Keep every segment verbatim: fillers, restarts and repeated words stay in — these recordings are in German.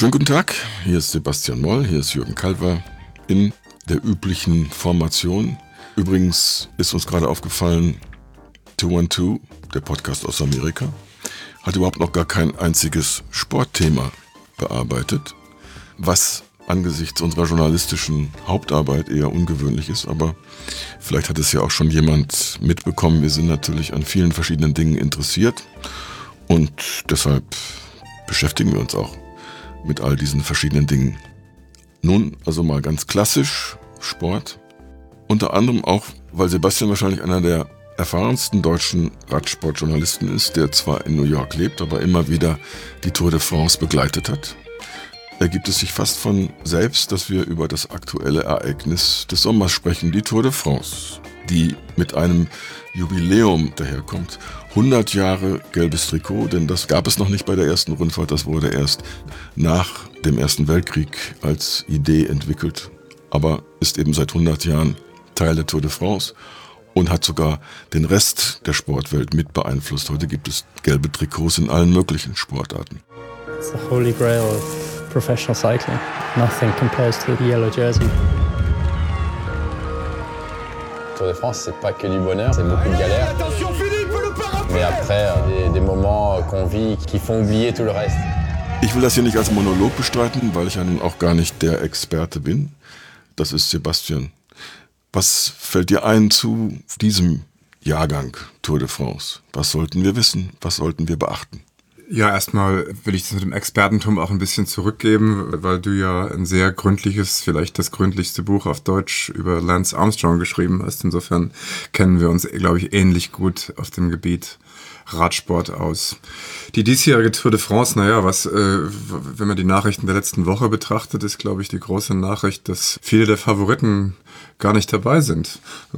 Schönen guten Tag, hier ist Sebastian Moll, hier ist Jürgen Kalver in der üblichen Formation. Übrigens ist uns gerade aufgefallen, zwei eins zwei, der Podcast aus Amerika, hat überhaupt noch gar kein einziges Sportthema bearbeitet, was angesichts unserer journalistischen Hauptarbeit eher ungewöhnlich ist, aber vielleicht hat es ja auch schon jemand mitbekommen. Wir sind natürlich an vielen verschiedenen Dingen interessiert und deshalb beschäftigen wir uns auch mit all diesen verschiedenen Dingen. Nun, also mal ganz klassisch Sport. Unter anderem auch, weil Sebastian wahrscheinlich einer der erfahrensten deutschen Radsportjournalisten ist, der zwar in New York lebt, aber immer wieder die Tour de France begleitet hat. Ergibt es sich fast von selbst, dass wir über das aktuelle Ereignis des Sommers sprechen, die Tour de France, die mit einem Jubiläum daherkommt. hundert Jahre gelbes Trikot, denn das gab es noch nicht bei der ersten Rundfahrt, das wurde erst nach dem Ersten Weltkrieg als Idee entwickelt, aber ist eben seit hundert Jahren Teil der Tour de France und hat sogar den Rest der Sportwelt mit beeinflusst. Heute gibt es gelbe Trikots in allen möglichen Sportarten. It's the holy grail of professional cycling. Nothing compares to the yellow jersey. Tour de France, c'est pas que du bonheur, c'est beaucoup de galères. Mais après, des, des moments qu'on vit qui font oublier tout le reste. Ich will das hier nicht als Monolog bestreiten, weil ich ja nun auch gar nicht der Experte bin. Das ist Sebastian. Was fällt dir ein zu diesem Jahrgang Tour de France? Was sollten wir wissen? Was sollten wir beachten? Ja, erstmal will ich das mit dem Expertentum auch ein bisschen zurückgeben, weil du ja ein sehr gründliches, vielleicht das gründlichste Buch auf Deutsch über Lance Armstrong geschrieben hast. Insofern kennen wir uns, glaube ich, ähnlich gut auf dem Gebiet Radsport aus. Die diesjährige Tour de France, naja, was, äh, wenn man die Nachrichten der letzten Woche betrachtet, ist, glaube ich, die große Nachricht, dass viele der Favoriten gar nicht dabei sind.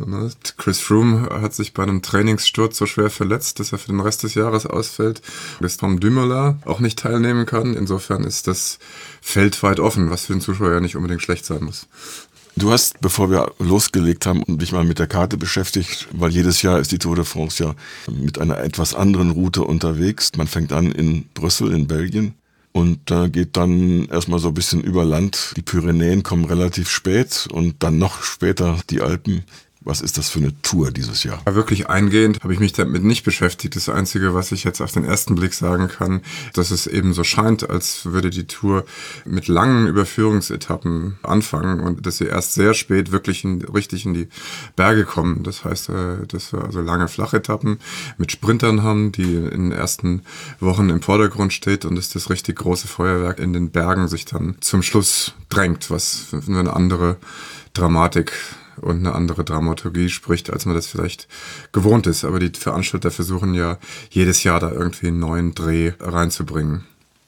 Chris Froome hat sich bei einem Trainingssturz so schwer verletzt, dass er für den Rest des Jahres ausfällt. Dass Tom Dumoulin auch nicht teilnehmen kann. Insofern ist das Feld weit offen, was für den Zuschauer ja nicht unbedingt schlecht sein muss. Du hast, bevor wir losgelegt haben, dich mal mit der Karte beschäftigt, weil jedes Jahr ist die Tour de France ja mit einer etwas anderen Route unterwegs. Man fängt an in Brüssel, in Belgien, und äh, geht dann erstmal so ein bisschen über Land. Die Pyrenäen kommen relativ spät und dann noch später die Alpen. Was ist das für eine Tour dieses Jahr? Ja, wirklich eingehend habe ich mich damit nicht beschäftigt. Das Einzige, was ich jetzt auf den ersten Blick sagen kann, dass es eben so scheint, als würde die Tour mit langen Überführungsetappen anfangen und dass sie erst sehr spät wirklich in, richtig in die Berge kommen. Das heißt, dass wir also lange Flachetappen mit Sprintern haben, die in den ersten Wochen im Vordergrund steht und dass das richtig große Feuerwerk in den Bergen sich dann zum Schluss drängt, was für eine andere Dramatik und eine andere Dramaturgie spricht, als man das vielleicht gewohnt ist. Aber die Veranstalter versuchen ja jedes Jahr da irgendwie einen neuen Dreh reinzubringen.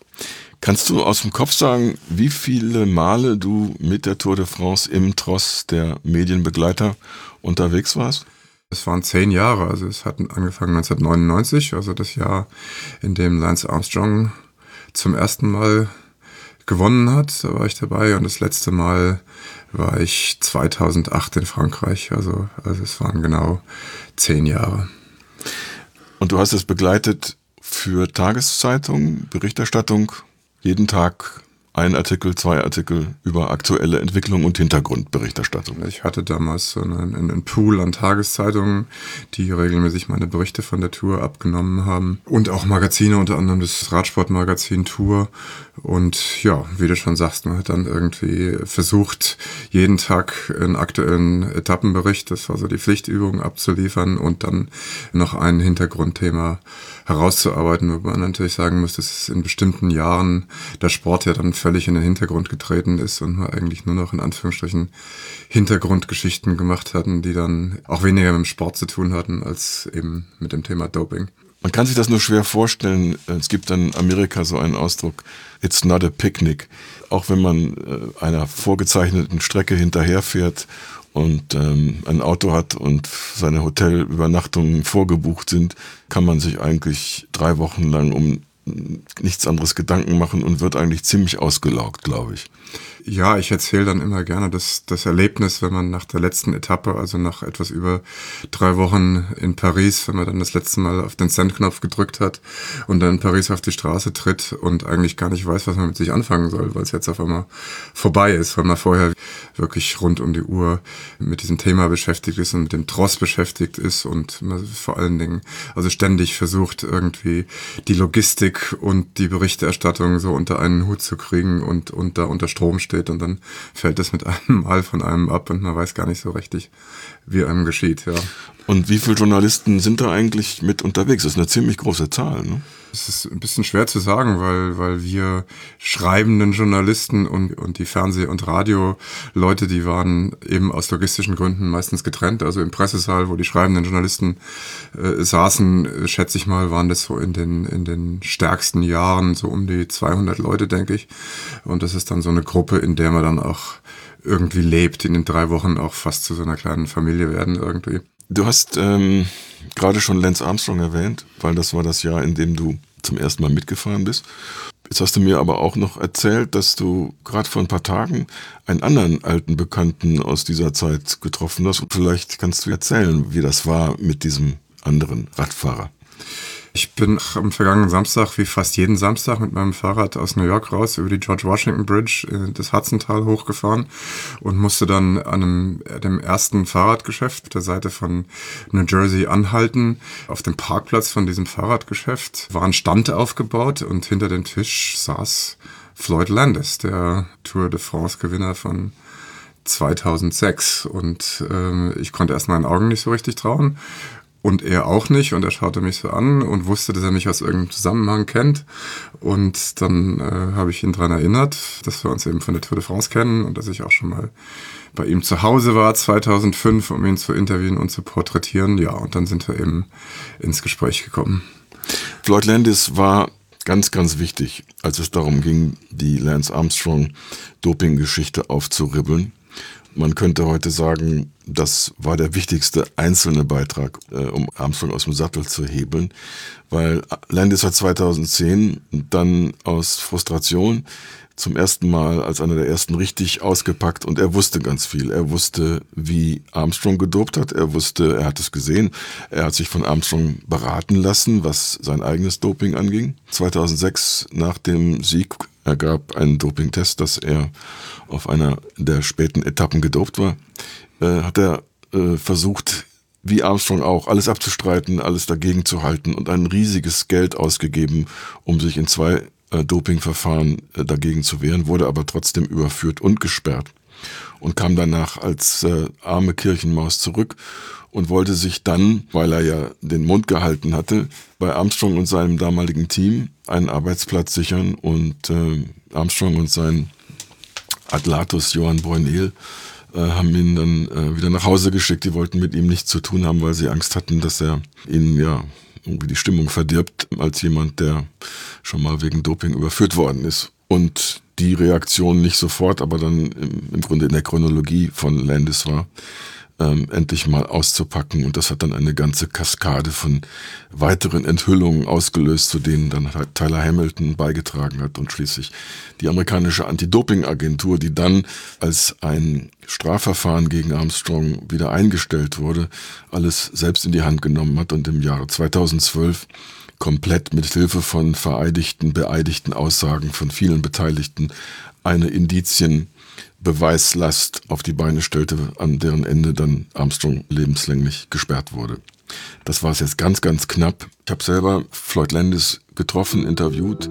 Kannst du aus dem Kopf sagen, wie viele Male du mit der Tour de France im Tross der Medienbegleiter unterwegs warst? Es waren zehn Jahre, also es hat angefangen neunzehnhundertneunundneunzig, also das Jahr, in dem Lance Armstrong zum ersten Mal gewonnen hat. Da war ich dabei und das letzte Mal war ich zweitausendacht in Frankreich. Also, also es waren genau zehn Jahre. Und du hast es begleitet für Tageszeitungen, Berichterstattung, jeden Tag ein Artikel, zwei Artikel über aktuelle Entwicklung und Hintergrundberichterstattung. Ich hatte damals so einen, einen Pool an Tageszeitungen, die regelmäßig meine Berichte von der Tour abgenommen haben. Und auch Magazine, unter anderem das Radsportmagazin Tour. Und ja, wie du schon sagst, man hat dann irgendwie versucht, jeden Tag einen aktuellen Etappenbericht, das war so die Pflichtübung, abzuliefern und dann noch ein Hintergrundthema herauszuarbeiten, wo man natürlich sagen muss, dass in bestimmten Jahren der Sport ja dann völlig in den Hintergrund getreten ist und man eigentlich nur noch in Anführungsstrichen Hintergrundgeschichten gemacht hatten, die dann auch weniger mit dem Sport zu tun hatten, als eben mit dem Thema Doping. Man kann sich das nur schwer vorstellen. Es gibt in Amerika so einen Ausdruck, it's not a picnic. Auch wenn man einer vorgezeichneten Strecke hinterherfährt und ähm, ein Auto hat und seine Hotelübernachtungen vorgebucht sind, kann man sich eigentlich drei Wochen lang um nichts anderes Gedanken machen und wird eigentlich ziemlich ausgelaugt, glaube ich. Ja, ich erzähle dann immer gerne das, das Erlebnis, wenn man nach der letzten Etappe, also nach etwas über drei Wochen in Paris, wenn man dann das letzte Mal auf den Sendknopf gedrückt hat und dann in Paris auf die Straße tritt und eigentlich gar nicht weiß, was man mit sich anfangen soll, weil es jetzt auf einmal vorbei ist, weil man vorher wirklich rund um die Uhr mit diesem Thema beschäftigt ist und mit dem Tross beschäftigt ist und man vor allen Dingen also ständig versucht, irgendwie die Logistik und die Berichterstattung so unter einen Hut zu kriegen und, und da unter Strom steht. Und dann fällt es mit einem Mal von einem ab und man weiß gar nicht so richtig, wie einem geschieht. Ja. Und wie viele Journalisten sind da eigentlich mit unterwegs? Das ist eine ziemlich große Zahl, ne? Es ist ein bisschen schwer zu sagen, weil, weil wir schreibenden Journalisten und, und die Fernseh- und Radio-Leute, die waren eben aus logistischen Gründen meistens getrennt. Also im Pressesaal, wo die schreibenden Journalisten äh, saßen, schätze ich mal, waren das so in den, in den stärksten Jahren so um die zweihundert Leute, denke ich. Und das ist dann so eine Gruppe, in der man dann auch irgendwie lebt, in den drei Wochen auch fast zu so einer kleinen Familie werden irgendwie. Du hast ähm, gerade schon Lance Armstrong erwähnt, weil das war das Jahr, in dem du zum ersten Mal mitgefahren bist. Jetzt hast du mir aber auch noch erzählt, dass du gerade vor ein paar Tagen einen anderen alten Bekannten aus dieser Zeit getroffen hast. Und vielleicht kannst du erzählen, wie das war mit diesem anderen Radfahrer. Ich bin am vergangenen Samstag, wie fast jeden Samstag, mit meinem Fahrrad aus New York raus über die George Washington Bridge in das Hudsontal hochgefahren und musste dann an einem, dem ersten Fahrradgeschäft auf der Seite von New Jersey anhalten. Auf dem Parkplatz von diesem Fahrradgeschäft war ein Stand aufgebaut und hinter dem Tisch saß Floyd Landis, der Tour de France-Gewinner von zweitausendsechs. Und ähm, ich konnte erst meinen Augen nicht so richtig trauen. Und er auch nicht. Und er schaute mich so an und wusste, dass er mich aus irgendeinem Zusammenhang kennt. Und dann äh, habe ich ihn daran erinnert, dass wir uns eben von der Tour de France kennen und dass ich auch schon mal bei ihm zu Hause war zweitausendfünf, um ihn zu interviewen und zu porträtieren. Ja, und dann sind wir eben ins Gespräch gekommen. Floyd Landis war ganz, ganz wichtig, als es darum ging, die Lance Armstrong-Doping-Geschichte aufzuribbeln. Man könnte heute sagen, das war der wichtigste einzelne Beitrag, äh, um Armstrong aus dem Sattel zu hebeln, weil Landis hat zweitausendzehn dann aus Frustration zum ersten Mal als einer der ersten richtig ausgepackt und er wusste ganz viel. Er wusste, wie Armstrong gedopt hat, er wusste, er hat es gesehen, er hat sich von Armstrong beraten lassen, was sein eigenes Doping anging. zweitausendsechs nach dem Sieg ergab einen Dopingtest, dass er auf einer der späten Etappen gedopt war, äh, hat er äh, versucht, wie Armstrong auch, alles abzustreiten, alles dagegen zu halten und ein riesiges Geld ausgegeben, um sich in zwei äh, Dopingverfahren äh, dagegen zu wehren, wurde aber trotzdem überführt und gesperrt und kam danach als äh, arme Kirchenmaus zurück und wollte sich dann, weil er ja den Mund gehalten hatte, bei Armstrong und seinem damaligen Team einen Arbeitsplatz sichern und äh, Armstrong und sein Atlatus Johan Brunel äh, haben ihn dann äh, wieder nach Hause geschickt. Die wollten mit ihm nichts zu tun haben, weil sie Angst hatten, dass er ihnen ja irgendwie die Stimmung verdirbt, als jemand, der schon mal wegen Doping überführt worden ist. Und die Reaktion nicht sofort, aber dann im, im Grunde in der Chronologie von Landis war, Ähm, endlich mal auszupacken. Und das hat dann eine ganze Kaskade von weiteren Enthüllungen ausgelöst, zu denen dann Tyler Hamilton beigetragen hat und schließlich die amerikanische Anti-Doping-Agentur, die dann, als ein Strafverfahren gegen Armstrong wieder eingestellt wurde, alles selbst in die Hand genommen hat und im Jahre zweitausendzwölf komplett mit Hilfe von vereidigten, beeidigten Aussagen von vielen Beteiligten eine Indizien Beweislast auf die Beine stellte, an deren Ende dann Armstrong lebenslänglich gesperrt wurde. Das war es jetzt ganz, ganz knapp. Ich habe selber Floyd Landis getroffen, interviewt.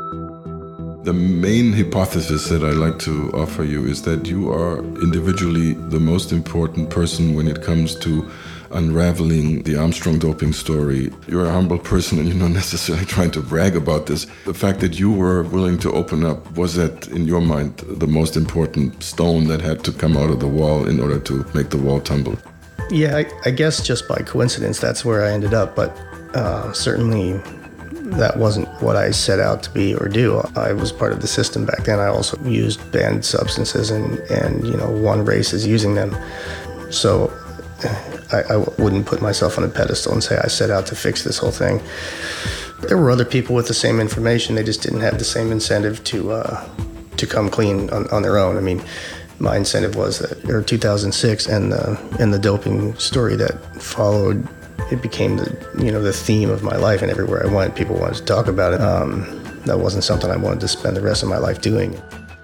The main hypothesis that I like to offer you is that you are individually the most important person when it comes to unraveling the Armstrong doping story. You're a humble person and you're not necessarily trying to brag about this. The fact that you were willing to open up, was that in your mind the most important stone that had to come out of the wall in order to make the wall tumble? Yeah, I, I guess just by coincidence that's where I ended up, but uh, certainly that wasn't what I set out to be or do. I was part of the system back then. I also used banned substances and, and you know, won races using them. So I, I wouldn't put myself on a pedestal and say I set out to fix this whole thing. There were other people with the same information. They just didn't have the same incentive to uh, to come clean on, on their own. I mean, my incentive was that, or two thousand six, and the and the doping story that followed. It became the you know the theme of my life, and everywhere I went, people wanted to talk about it. Um, that wasn't something I wanted to spend the rest of my life doing.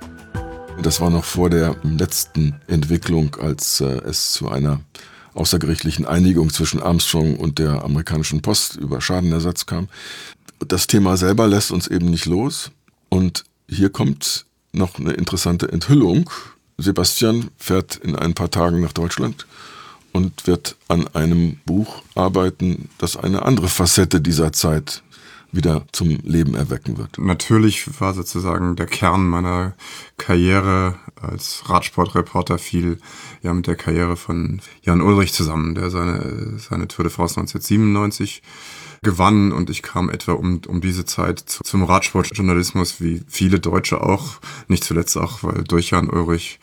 Das war noch vor der letzten Entwicklung, als äh, es zu einer außergerichtlichen Einigung zwischen Armstrong und der amerikanischen Post über Schadenersatz kam. Das Thema selber lässt uns eben nicht los. Und hier kommt noch eine interessante Enthüllung. Sebastian fährt in ein paar Tagen nach Deutschland und wird an einem Buch arbeiten, das eine andere Facette dieser Zeit wieder zum Leben erwecken wird. Natürlich war sozusagen der Kern meiner Karriere als Radsportreporter viel ja mit der Karriere von Jan Ullrich zusammen, der seine, seine Tour de France neunzehnhundertsiebenundneunzig gewann, und ich kam etwa um, um diese Zeit zu, zum Radsportjournalismus, wie viele Deutsche auch, nicht zuletzt auch, weil durch Jan Ullrich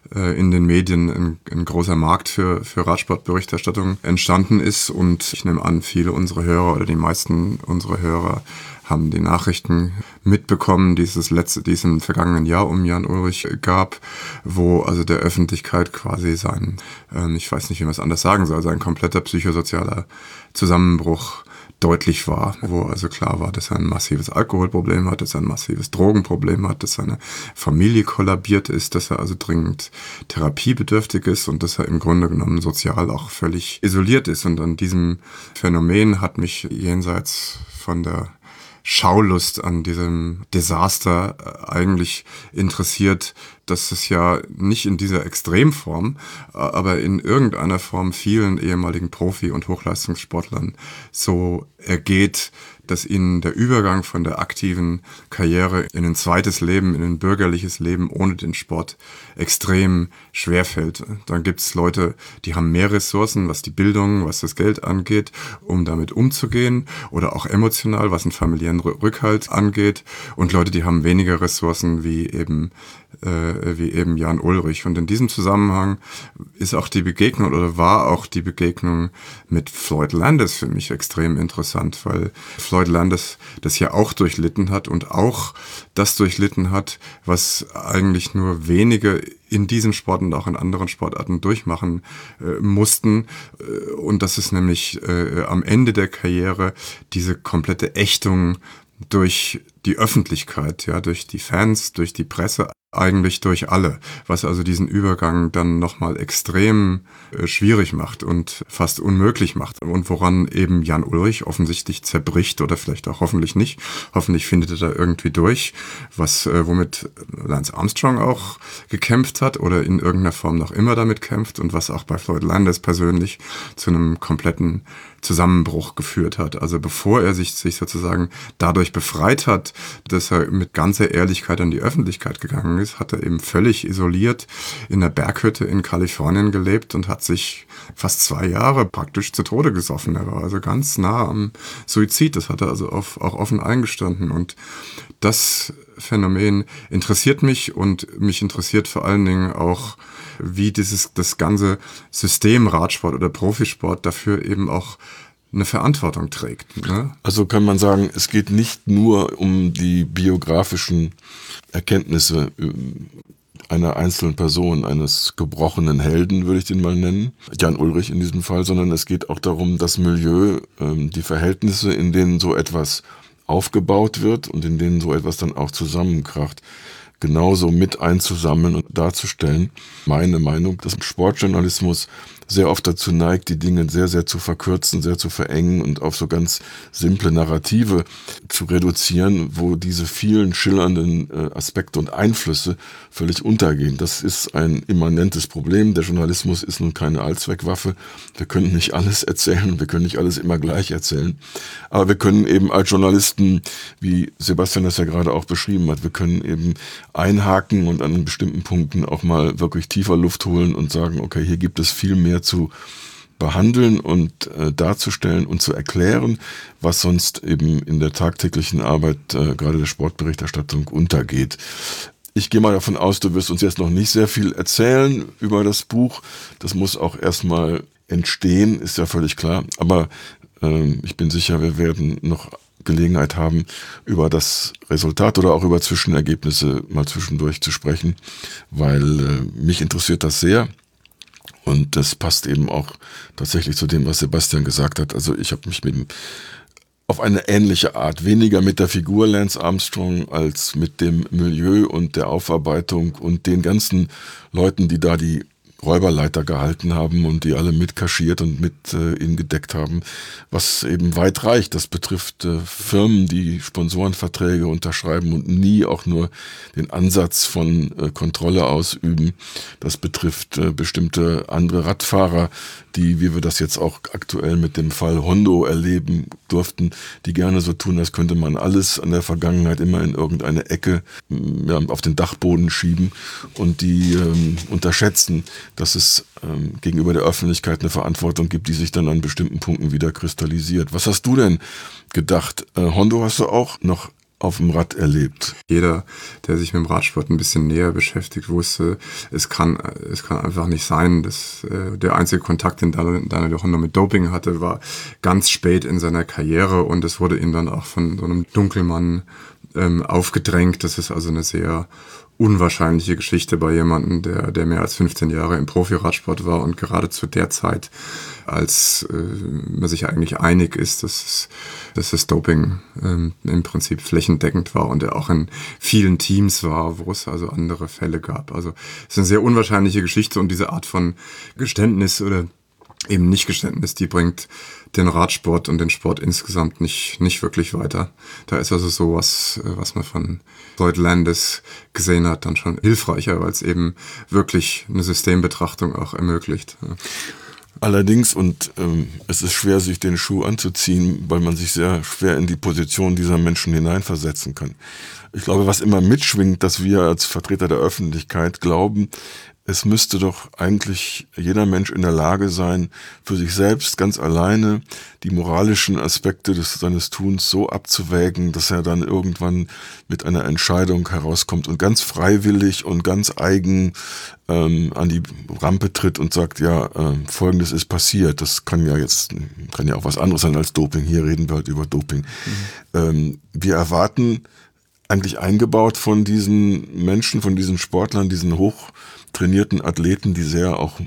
in den Medien ein, ein großer Markt für, für Radsportberichterstattung entstanden ist, und ich nehme an, viele unserer Hörer oder die meisten unserer Hörer haben die Nachrichten mitbekommen, die es letzte, die es im vergangenen Jahr um Jan Ullrich gab, wo also der Öffentlichkeit quasi sein, ähm, ich weiß nicht, wie man es anders sagen soll, sein kompletter psychosozialer Zusammenbruch deutlich war, wo also klar war, dass er ein massives Alkoholproblem hat, dass er ein massives Drogenproblem hat, dass seine Familie kollabiert ist, dass er also dringend therapiebedürftig ist und dass er im Grunde genommen sozial auch völlig isoliert ist. Und an diesem Phänomen hat mich jenseits von der Schaulust an diesem Desaster eigentlich interessiert, dass es ja nicht in dieser Extremform, aber in irgendeiner Form vielen ehemaligen Profi- und Hochleistungssportlern so ergeht, dass ihnen der Übergang von der aktiven Karriere in ein zweites Leben, in ein bürgerliches Leben ohne den Sport extrem schwerfällt. Dann gibt es Leute, die haben mehr Ressourcen, was die Bildung, was das Geld angeht, um damit umzugehen, oder auch emotional, was einen familiären Rückhalt angeht, und Leute, die haben weniger Ressourcen, wie eben äh, wie eben Jan Ullrich. Und in diesem Zusammenhang ist auch die Begegnung oder war auch die Begegnung mit Floyd Landis für mich extrem interessant, weil Floyd Landis das ja auch durchlitten hat und auch das durchlitten hat, was eigentlich nur wenige in diesem Sport und auch in anderen Sportarten durchmachen äh, mussten. Äh, und das ist nämlich äh, am Ende der Karriere diese komplette Ächtung durch die Öffentlichkeit, ja, durch die Fans, durch die Presse, eigentlich durch alle, was also diesen Übergang dann nochmal extrem äh, schwierig macht und fast unmöglich macht, und woran eben Jan Ullrich offensichtlich zerbricht oder vielleicht auch hoffentlich nicht. Hoffentlich findet er da irgendwie durch, was äh, womit Lance Armstrong auch gekämpft hat oder in irgendeiner Form noch immer damit kämpft, und was auch bei Floyd Landis persönlich zu einem kompletten Zusammenbruch geführt hat. Also bevor er sich, sich sozusagen dadurch befreit hat, dass er mit ganzer Ehrlichkeit an die Öffentlichkeit gegangen ist, hat er eben völlig isoliert in einer Berghütte in Kalifornien gelebt und hat sich fast zwei Jahre praktisch zu Tode gesoffen. Er war also ganz nah am Suizid. Das hat er also auf, auch offen eingestanden. Und das Phänomen interessiert mich, und mich interessiert vor allen Dingen auch, wie dieses das ganze System Radsport oder Profisport dafür eben auch eine Verantwortung trägt. Ne? Also kann man sagen, es geht nicht nur um die biografischen Erkenntnisse einer einzelnen Person, eines gebrochenen Helden, würde ich den mal nennen, Jan Ullrich in diesem Fall, sondern es geht auch darum, das Milieu, die Verhältnisse, in denen so etwas aufgebaut wird und in denen so etwas dann auch zusammenkracht, genauso mit einzusammeln und darzustellen. Meine Meinung, dass Sportjournalismus sehr oft dazu neigt, die Dinge sehr, sehr zu verkürzen, sehr zu verengen und auf so ganz simple Narrative zu reduzieren, wo diese vielen schillernden äh, Aspekte und Einflüsse völlig untergehen. Das ist ein immanentes Problem. Der Journalismus ist nun keine Allzweckwaffe. Wir können nicht alles erzählen, wir können nicht alles immer gleich erzählen. Aber wir können eben als Journalisten, wie Sebastian das ja gerade auch beschrieben hat, wir können eben einhaken und an bestimmten Punkten auch mal wirklich tiefer Luft holen und sagen, okay, hier gibt es viel mehr zu behandeln und äh, darzustellen und zu erklären, was sonst eben in der tagtäglichen Arbeit, äh, gerade der Sportberichterstattung, untergeht. Ich gehe mal davon aus, du wirst uns jetzt noch nicht sehr viel erzählen über das Buch. Das muss auch erstmal entstehen, ist ja völlig klar. Aber äh, ich bin sicher, wir werden noch Gelegenheit haben, über das Resultat oder auch über Zwischenergebnisse mal zwischendurch zu sprechen, weil äh, mich interessiert das sehr. Und das passt eben auch tatsächlich zu dem, was Sebastian gesagt hat. Also ich habe mich mit dem, auf eine ähnliche Art, weniger mit der Figur Lance Armstrong als mit dem Milieu und der Aufarbeitung und den ganzen Leuten, die da die Räuberleiter gehalten haben und die alle mit kaschiert und mit äh, ihn gedeckt haben, was eben weit reicht. Das betrifft äh, Firmen, die Sponsorenverträge unterschreiben und nie auch nur den Ansatz von äh, Kontrolle ausüben. Das betrifft äh, bestimmte andere Radfahrer, die, wie wir das jetzt auch aktuell mit dem Fall Hondo erleben durften, die gerne so tun, als könnte man alles an der Vergangenheit immer in irgendeine Ecke ja, auf den Dachboden schieben und die ähm, unterschätzen, dass es ähm, gegenüber der Öffentlichkeit eine Verantwortung gibt, die sich dann an bestimmten Punkten wieder kristallisiert. Was hast du denn gedacht? Äh, Hondo hast du auch noch auf dem Rad erlebt? Jeder, der sich mit dem Radsport ein bisschen näher beschäftigt, wusste, es kann, es kann einfach nicht sein, dass äh, der einzige Kontakt, den Daniel Hondo mit Doping hatte, war ganz spät in seiner Karriere und es wurde ihm dann auch von so einem Dunkelmann ähm, aufgedrängt. Das ist also eine sehr unwahrscheinliche Geschichte bei jemandem, der, der mehr als fünfzehn Jahre im Profiradsport war und gerade zu der Zeit, als äh, man sich eigentlich einig ist, dass, es, dass das Doping ähm, im Prinzip flächendeckend war und er auch in vielen Teams war, wo es also andere Fälle gab. Also es ist eine sehr unwahrscheinliche Geschichte und diese Art von Geständnis oder eben Nicht-Geständnis, die bringt den Radsport und den Sport insgesamt nicht, nicht wirklich weiter. Da ist also sowas, was man von Floyd Landis gesehen hat, dann schon hilfreicher, weil es eben wirklich eine Systembetrachtung auch ermöglicht. Allerdings, und ähm, es ist schwer, sich den Schuh anzuziehen, weil man sich sehr schwer in die Position dieser Menschen hineinversetzen kann. Ich glaube, was immer mitschwingt, dass wir als Vertreter der Öffentlichkeit glauben, es müsste doch eigentlich jeder Mensch in der Lage sein, für sich selbst ganz alleine die moralischen Aspekte des, seines Tuns so abzuwägen, dass er dann irgendwann mit einer Entscheidung herauskommt und ganz freiwillig und ganz eigen ähm, an die Rampe tritt und sagt, ja, äh, Folgendes ist passiert. Das kann ja jetzt, kann ja auch was anderes sein als Doping. Hier reden wir halt über Doping. Mhm. Ähm, wir erwarten eigentlich eingebaut von diesen Menschen, von diesen Sportlern, diesen hoch trainierten Athleten, die sehr auch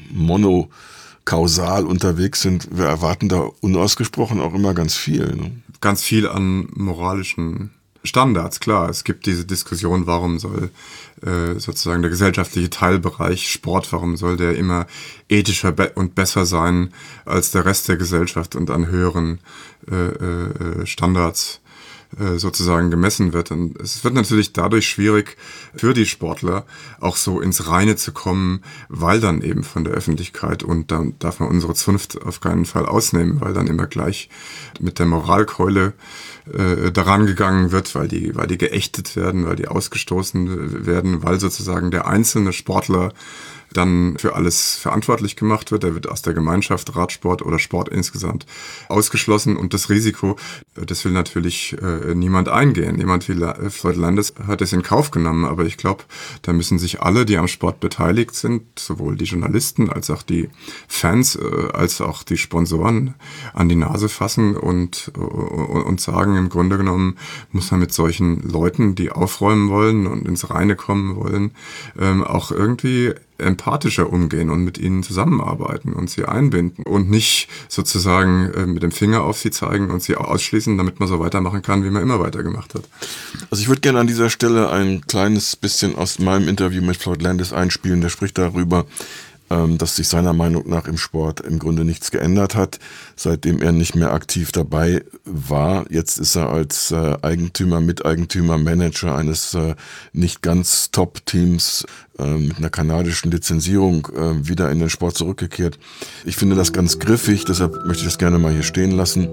monokausal unterwegs sind. Wir erwarten da unausgesprochen auch immer ganz viel. Ne? Ganz viel an moralischen Standards, klar. Es gibt diese Diskussion, warum soll äh, sozusagen der gesellschaftliche Teilbereich Sport, warum soll der immer ethischer be- und besser sein als der Rest der Gesellschaft und an höheren äh, äh, Standards sozusagen gemessen wird. Und es wird natürlich dadurch schwierig für die Sportler auch so ins Reine zu kommen, weil dann eben von der Öffentlichkeit, und dann darf man unsere Zunft auf keinen Fall ausnehmen, weil dann immer gleich mit der Moralkeule äh, daran gegangen wird, weil die, weil die geächtet werden, weil die ausgestoßen werden, weil sozusagen der einzelne Sportler dann für alles verantwortlich gemacht wird. Er wird aus der Gemeinschaft Radsport oder Sport insgesamt ausgeschlossen und das Risiko, das will natürlich äh, niemand eingehen. Niemand wie La- Floyd Landis hat es in Kauf genommen, aber ich glaube, da müssen sich alle, die am Sport beteiligt sind, sowohl die Journalisten als auch die Fans, äh, als auch die Sponsoren an die Nase fassen und, und, und sagen, im Grunde genommen muss man mit solchen Leuten, die aufräumen wollen und ins Reine kommen wollen, ähm, auch irgendwie empathischer umgehen und mit ihnen zusammenarbeiten und sie einbinden und nicht sozusagen äh, mit dem Finger auf sie zeigen und sie ausschließen, damit man so weitermachen kann, wie man immer weitergemacht hat. Also ich würde gerne an dieser Stelle ein kleines bisschen aus meinem Interview mit Floyd Landis einspielen. Der spricht darüber, ähm, dass sich seiner Meinung nach im Sport im Grunde nichts geändert hat, seitdem er nicht mehr aktiv dabei war. Jetzt ist er als äh, Eigentümer, Miteigentümer, Manager eines äh, nicht ganz Top-Teams mit einer kanadischen Lizenzierung äh, wieder in den Sport zurückgekehrt. Ich finde das ganz griffig, deshalb möchte ich das gerne mal hier stehen lassen.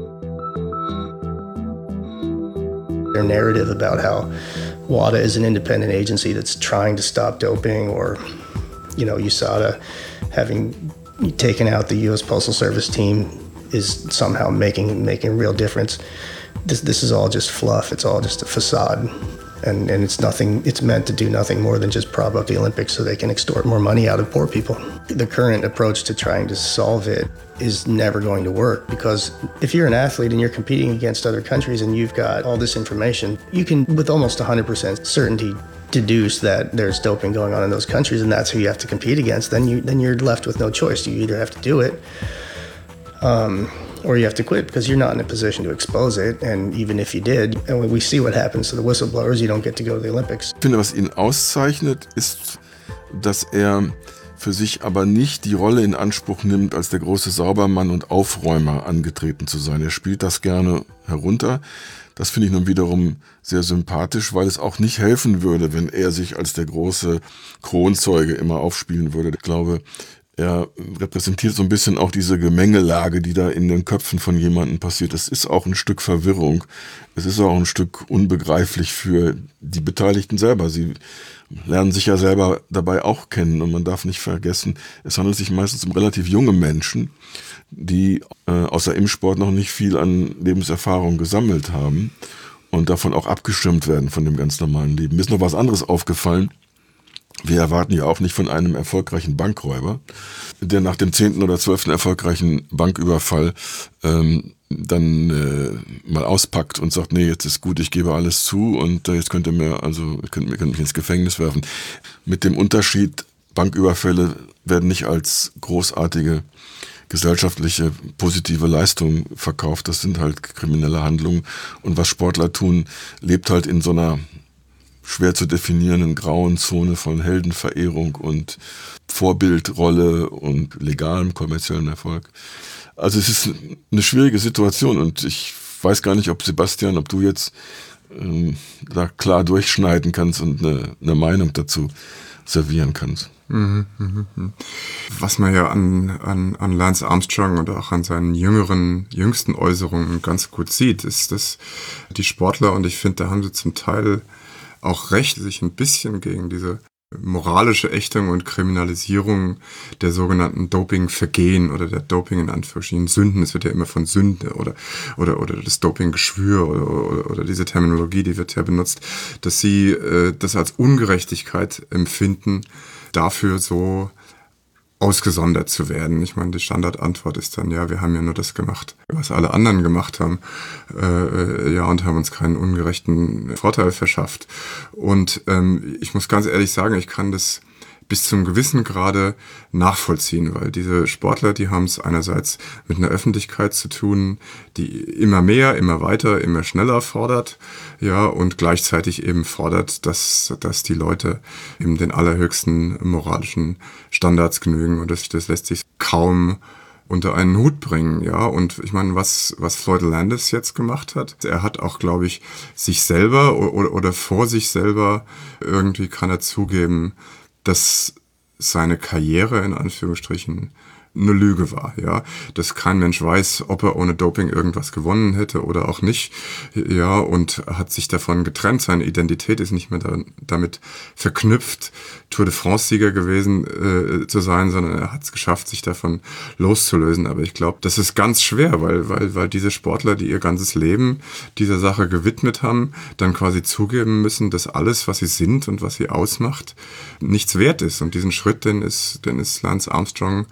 Their narrative about how WADA is an independent agency that's trying to stop doping, or, you know, U S A D A having taken out the U S Postal Service team is somehow making making a real difference. This this is all just fluff. It's all just a facade. And, and it's nothing, it's meant to do nothing more than just prop up the Olympics so they can extort more money out of poor people. The current approach to trying to solve it is never going to work, because if you're an athlete and you're competing against other countries and you've got all this information, you can, with almost one hundred percent certainty, deduce that there's doping going on in those countries, and that's who you have to compete against. Then you then you're left with no choice. You either have to do it, um, or you have to quit, because you're not in a position to expose it. And even if you did, and when we see what happens to the whistleblowers, you don't get to go to the Olympics. Ich finde, was ihn auszeichnet, ist, dass er für sich aber nicht die Rolle in Anspruch nimmt, als der große Saubermann und Aufräumer angetreten zu sein. Er spielt das gerne herunter. Das finde ich nun wiederum sehr sympathisch, weil es auch nicht helfen würde, wenn er sich als der große Kronzeuge immer aufspielen würde. Ich glaube, er repräsentiert so ein bisschen auch diese Gemengelage, die da in den Köpfen von jemandem passiert. Es ist auch ein Stück Verwirrung. Es ist auch ein Stück unbegreiflich für die Beteiligten selber. Sie lernen sich ja selber dabei auch kennen, und man darf nicht vergessen, es handelt sich meistens um relativ junge Menschen, die äh, außer im Sport noch nicht viel an Lebenserfahrung gesammelt haben und davon auch abgeschirmt werden von dem ganz normalen Leben. Mir ist noch was anderes aufgefallen. Wir erwarten ja auch nicht von einem erfolgreichen Bankräuber, der nach dem zehnten oder zwölften erfolgreichen Banküberfall ähm, dann äh, mal auspackt und sagt, nee, jetzt ist gut, ich gebe alles zu und äh, jetzt könnt ihr mir, also könnt, ihr könnt mich ins Gefängnis werfen. Mit dem Unterschied, Banküberfälle werden nicht als großartige gesellschaftliche positive Leistung verkauft, das sind halt kriminelle Handlungen, und was Sportler tun, lebt halt in so einer schwer zu definierenden grauen Zone von Heldenverehrung und Vorbildrolle und legalem kommerziellen Erfolg. Also es ist eine schwierige Situation, und ich weiß gar nicht, ob Sebastian, ob du jetzt ähm, da klar durchschneiden kannst und eine, eine Meinung dazu servieren kannst. Mhm, mhm, mhm. Was man ja an, an, an Lance Armstrong und auch an seinen jüngeren, jüngsten Äußerungen ganz gut sieht, ist, dass die Sportler, und ich finde, da haben sie zum Teil auch recht, sich ein bisschen gegen diese moralische Ächtung und Kriminalisierung der sogenannten Doping-Vergehen oder der Doping in Anführungsstrichen Sünden, es wird ja immer von Sünde oder oder oder das Doping-Geschwür oder, oder oder diese Terminologie, die wird ja benutzt, dass sie äh, das als Ungerechtigkeit empfinden, dafür so ausgesondert zu werden. Ich meine, die Standardantwort ist dann, ja, wir haben ja nur das gemacht, was alle anderen gemacht haben, äh, ja, und haben uns keinen ungerechten Vorteil verschafft. Und ähm, ich muss ganz ehrlich sagen, ich kann das bis zum gewissen Grade nachvollziehen, weil diese Sportler, die haben es einerseits mit einer Öffentlichkeit zu tun, die immer mehr, immer weiter, immer schneller fordert, ja, und gleichzeitig eben fordert, dass, dass die Leute eben den allerhöchsten moralischen Standards genügen, und das, das lässt sich kaum unter einen Hut bringen, ja, und ich meine, was, was Floyd Landis jetzt gemacht hat, er hat auch, glaube ich, sich selber oder, oder vor sich selber irgendwie kann er zugeben, dass seine Karriere in Anführungsstrichen eine Lüge war, ja, dass kein Mensch weiß, ob er ohne Doping irgendwas gewonnen hätte oder auch nicht, ja, und hat sich davon getrennt, seine Identität ist nicht mehr da, damit verknüpft, Tour de France-Sieger gewesen äh, zu sein, sondern er hat es geschafft, sich davon loszulösen, aber ich glaube, das ist ganz schwer, weil, weil, weil diese Sportler, die ihr ganzes Leben dieser Sache gewidmet haben, dann quasi zugeben müssen, dass alles, was sie sind und was sie ausmacht, nichts wert ist, und diesen Schritt, den ist, den ist Lance Armstrong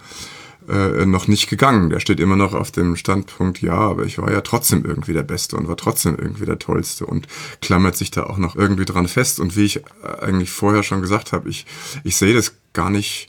Äh, noch nicht gegangen. Der steht immer noch auf dem Standpunkt, ja, aber ich war ja trotzdem irgendwie der Beste und war trotzdem irgendwie der Tollste, und klammert sich da auch noch irgendwie dran fest. Und wie ich eigentlich vorher schon gesagt habe, ich, ich sehe das gar nicht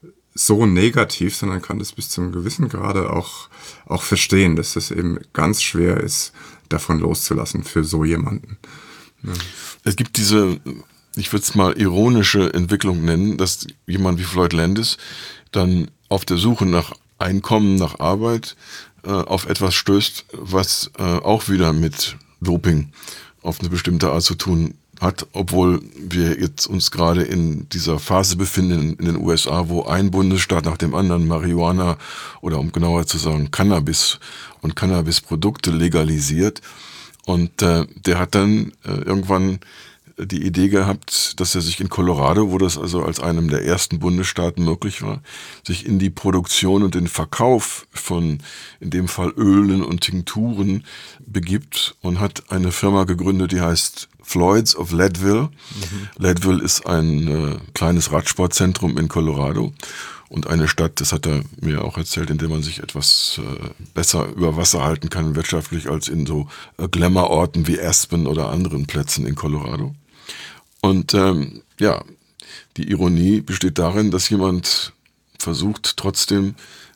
so negativ, sondern kann das bis zum gewissen Grade auch, auch verstehen, dass das eben ganz schwer ist, davon loszulassen für so jemanden. Ja. Es gibt diese, ich würde es mal ironische Entwicklung nennen, dass jemand wie Floyd Landis dann auf der Suche nach Einkommen, nach Arbeit, äh, auf etwas stößt, was äh, auch wieder mit Doping auf eine bestimmte Art zu tun hat, obwohl wir jetzt uns gerade in dieser Phase befinden in den U S A, wo ein Bundesstaat nach dem anderen Marihuana oder um genauer zu sagen Cannabis und Cannabisprodukte legalisiert, und äh, der hat dann äh, irgendwann die Idee gehabt, dass er sich in Colorado, wo das also als einem der ersten Bundesstaaten möglich war, sich in die Produktion und den Verkauf von, in dem Fall Ölen und Tinkturen begibt und hat eine Firma gegründet, die heißt Floyd's of Leadville. Mhm. Leadville ist ein äh, kleines Radsportzentrum in Colorado und eine Stadt, das hat er mir auch erzählt, in der man sich etwas äh, besser über Wasser halten kann wirtschaftlich als in so äh, Glamour-Orten wie Aspen oder anderen Plätzen in Colorado. Und ähm, ja, die Ironie besteht darin, dass jemand versucht trotzdem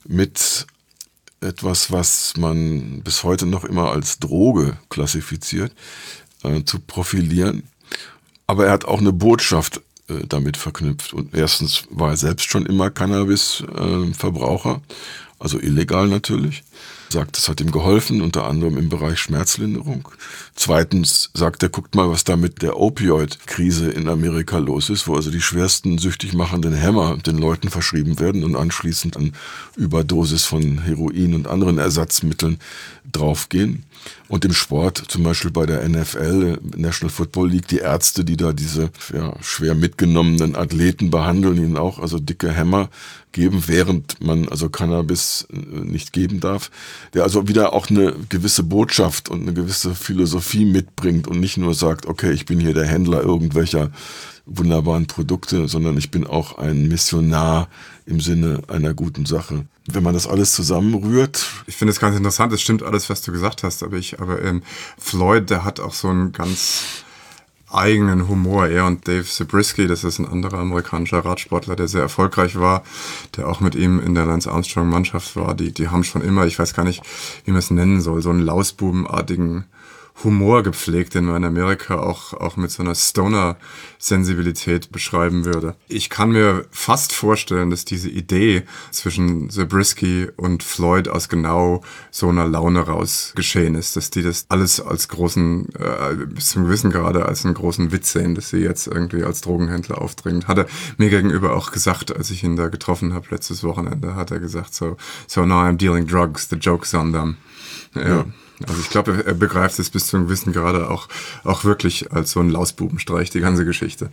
mit etwas, was man bis heute noch immer als Droge klassifiziert, äh, zu profilieren. Aber er hat auch eine Botschaft äh, damit verknüpft. Und erstens war er selbst schon immer Cannabis-Verbraucher, äh, also illegal natürlich. Sagt, das hat ihm geholfen, unter anderem im Bereich Schmerzlinderung. Zweitens sagt er, guckt mal, was da mit der Opioid-Krise in Amerika los ist, wo also die schwersten süchtig machenden Hämmer den Leuten verschrieben werden und anschließend an Überdosis von Heroin und anderen Ersatzmitteln draufgehen. Und im Sport, zum Beispiel bei der N F L, National Football League, die Ärzte, die da diese ja, schwer mitgenommenen Athleten behandeln, ihnen auch also dicke Hämmer geben, während man also Cannabis nicht geben darf, der also wieder auch eine gewisse Botschaft und eine gewisse Philosophie mitbringt und nicht nur sagt, okay, ich bin hier der Händler irgendwelcher wunderbaren Produkte, sondern ich bin auch ein Missionar im Sinne einer guten Sache. Wenn man das alles zusammenrührt. Ich finde es ganz interessant, es stimmt alles, was du gesagt hast, aber ich, aber ähm, Floyd, der hat auch so einen ganz eigenen Humor. Er und Dave Zabriskie, das ist ein anderer amerikanischer Radsportler, der sehr erfolgreich war, der auch mit ihm in der Lance Armstrong Mannschaft war, die, die haben schon immer, ich weiß gar nicht, wie man es nennen soll, so einen Lausbubenartigen Humor gepflegt, den man in Amerika auch, auch mit so einer Stoner-Sensibilität beschreiben würde. Ich kann mir fast vorstellen, dass diese Idee zwischen Zabriskie und Floyd aus genau so einer Laune raus geschehen ist, dass die das alles als großen, äh, bis zum gewissen Grade als einen großen Witz sehen, dass sie jetzt irgendwie als Drogenhändler aufdringend. Hat er mir gegenüber auch gesagt, als ich ihn da getroffen habe letztes Wochenende, hat er gesagt, so, so now I'm dealing drugs, the joke's on them. Ja. ja. Also ich glaube, er begreift es bis zu einem gewissen Grade auch, auch wirklich als so ein Lausbubenstreich, die ganze Geschichte.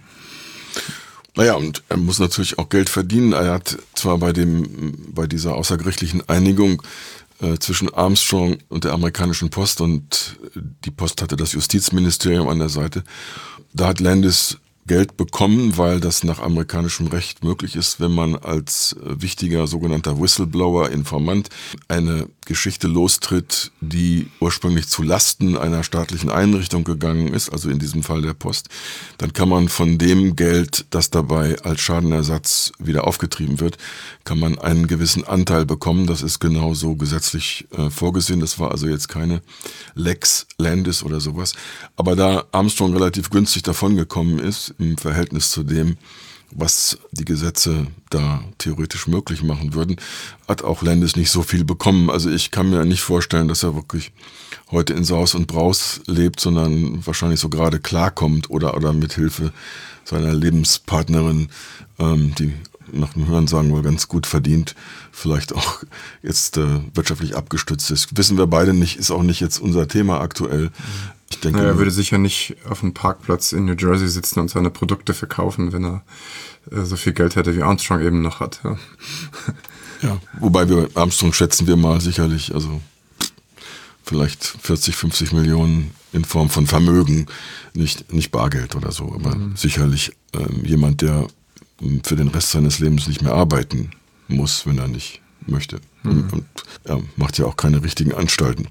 Naja, und er muss natürlich auch Geld verdienen. Er hat zwar bei dem, bei dieser außergerichtlichen Einigung äh, zwischen Armstrong und der amerikanischen Post, und die Post hatte das Justizministerium an der Seite, da hat Landis Geld bekommen, weil das nach amerikanischem Recht möglich ist, wenn man als wichtiger sogenannter Whistleblower, Informant, eine Geschichte lostritt, die ursprünglich zu Lasten einer staatlichen Einrichtung gegangen ist, also in diesem Fall der Post, dann kann man von dem Geld, das dabei als Schadenersatz wieder aufgetrieben wird, kann man einen gewissen Anteil bekommen. Das ist genauso gesetzlich äh, vorgesehen. Das war also jetzt keine Lex Landis oder sowas. Aber da Armstrong relativ günstig davongekommen ist, im Verhältnis zu dem, was die Gesetze da theoretisch möglich machen würden, hat auch Landis nicht so viel bekommen. Also ich kann mir nicht vorstellen, dass er wirklich heute in Saus und Braus lebt, sondern wahrscheinlich so gerade klarkommt oder, oder mit Hilfe seiner Lebenspartnerin, ähm, die nach dem Hörensagen wohl ganz gut verdient, vielleicht auch jetzt äh, wirtschaftlich abgestützt ist. Wissen wir beide nicht, ist auch nicht jetzt unser Thema aktuell. Ich denke, naja, er würde sicher nicht auf einem Parkplatz in New Jersey sitzen und seine Produkte verkaufen, wenn er äh, so viel Geld hätte, wie Armstrong eben noch hat. Ja, ja, wobei wir Armstrong schätzen wir mal sicherlich, also vielleicht vierzig, fünfzig Millionen in Form von Vermögen, nicht, nicht Bargeld oder so, aber mhm. sicherlich ähm, jemand, der für den Rest seines Lebens nicht mehr arbeiten muss, wenn er nicht möchte. Mhm. Und er macht ja auch keine richtigen Anstalten.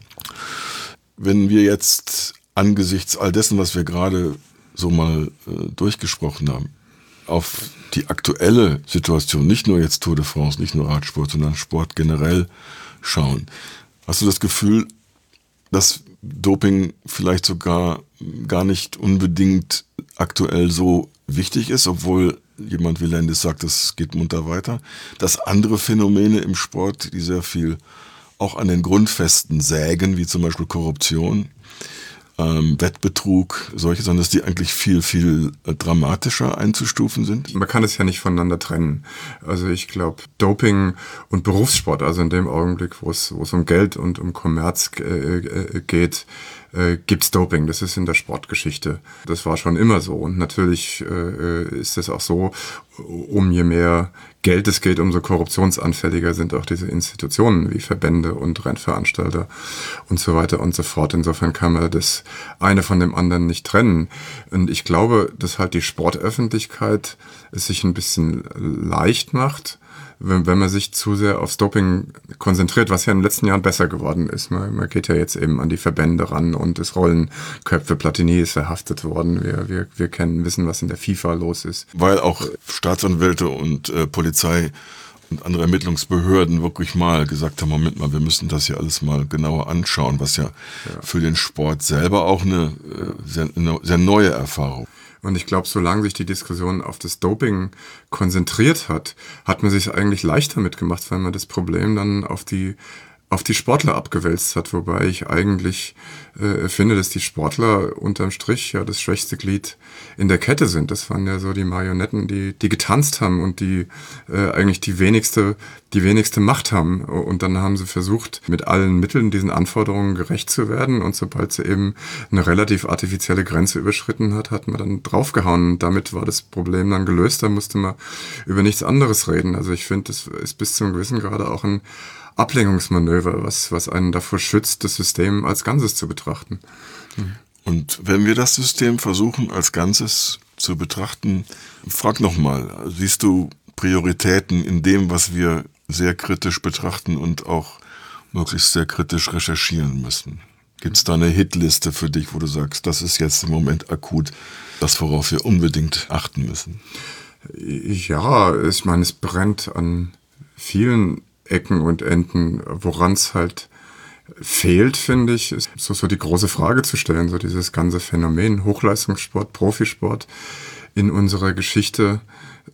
Wenn wir jetzt angesichts all dessen, was wir gerade so mal äh, durchgesprochen haben, auf die aktuelle Situation, nicht nur jetzt Tour de France, nicht nur Radsport, sondern Sport generell schauen, hast du das Gefühl, dass Doping vielleicht sogar gar nicht unbedingt aktuell so wichtig ist, obwohl jemand wie Landis sagt, es geht munter weiter, dass andere Phänomene im Sport, die sehr viel auch an den Grundfesten sägen, wie zum Beispiel Korruption, ähm, Wettbetrug, solche, sondern dass die eigentlich viel, viel äh, dramatischer einzustufen sind? Man kann es ja nicht voneinander trennen. Also ich glaube, Doping und Berufssport, also in dem Augenblick, wo es, wo es um Geld und um Kommerz äh, äh, geht, äh, gibt's Doping. Das ist in der Sportgeschichte. Das war schon immer so. Und natürlich äh, ist es auch so, um je mehr Geld es geht, umso korruptionsanfälliger sind auch diese Institutionen wie Verbände und Rennveranstalter und so weiter und so fort. Insofern kann man das eine von dem anderen nicht trennen. Und ich glaube, dass halt die Sportöffentlichkeit es sich ein bisschen leicht macht, wenn, wenn man sich zu sehr aufs Doping konzentriert, was ja in den letzten Jahren besser geworden ist. Man, man geht ja jetzt eben an die Verbände ran und es rollen Köpfe. Platini ist verhaftet worden. Wir, wir, wir kennen, wissen, was in der FIFA los ist. Weil auch Staatsanwälte und äh, Polizei und andere Ermittlungsbehörden wirklich mal gesagt haben, Moment mal, wir müssen das hier alles mal genauer anschauen, was ja, ja. für den Sport selber auch eine, äh, sehr, eine sehr neue Erfahrung. Und ich glaube, solange sich die Diskussion auf das Doping konzentriert hat, hat man sich eigentlich leichter mitgemacht, weil man das Problem dann auf die auf die Sportler abgewälzt hat, wobei ich eigentlich äh, finde, dass die Sportler unterm Strich ja das schwächste Glied in der Kette sind. Das waren ja so die Marionetten, die die getanzt haben und die äh, eigentlich die wenigste die wenigste Macht haben. Und dann haben sie versucht, mit allen Mitteln diesen Anforderungen gerecht zu werden. Und sobald sie eben eine relativ artifizielle Grenze überschritten hat, hat man dann draufgehauen. Und damit war das Problem dann gelöst. Da musste man über nichts anderes reden. Also ich finde, das ist bis zum gewissen Grade auch ein Ablenkungsmanöver, was, was einen davor schützt, das System als Ganzes zu betrachten. Mhm. Und wenn wir das System versuchen, als Ganzes zu betrachten, frag nochmal, siehst du Prioritäten in dem, was wir sehr kritisch betrachten und auch möglichst sehr kritisch recherchieren müssen? Gibt es da eine Hitliste für dich, wo du sagst, das ist jetzt im Moment akut, das, worauf wir unbedingt achten müssen? Ja, ich meine, es brennt an vielen Ecken und Enden. Woran es halt fehlt, finde ich, ist so, so die große Frage zu stellen, so dieses ganze Phänomen Hochleistungssport, Profisport in unserer Geschichte,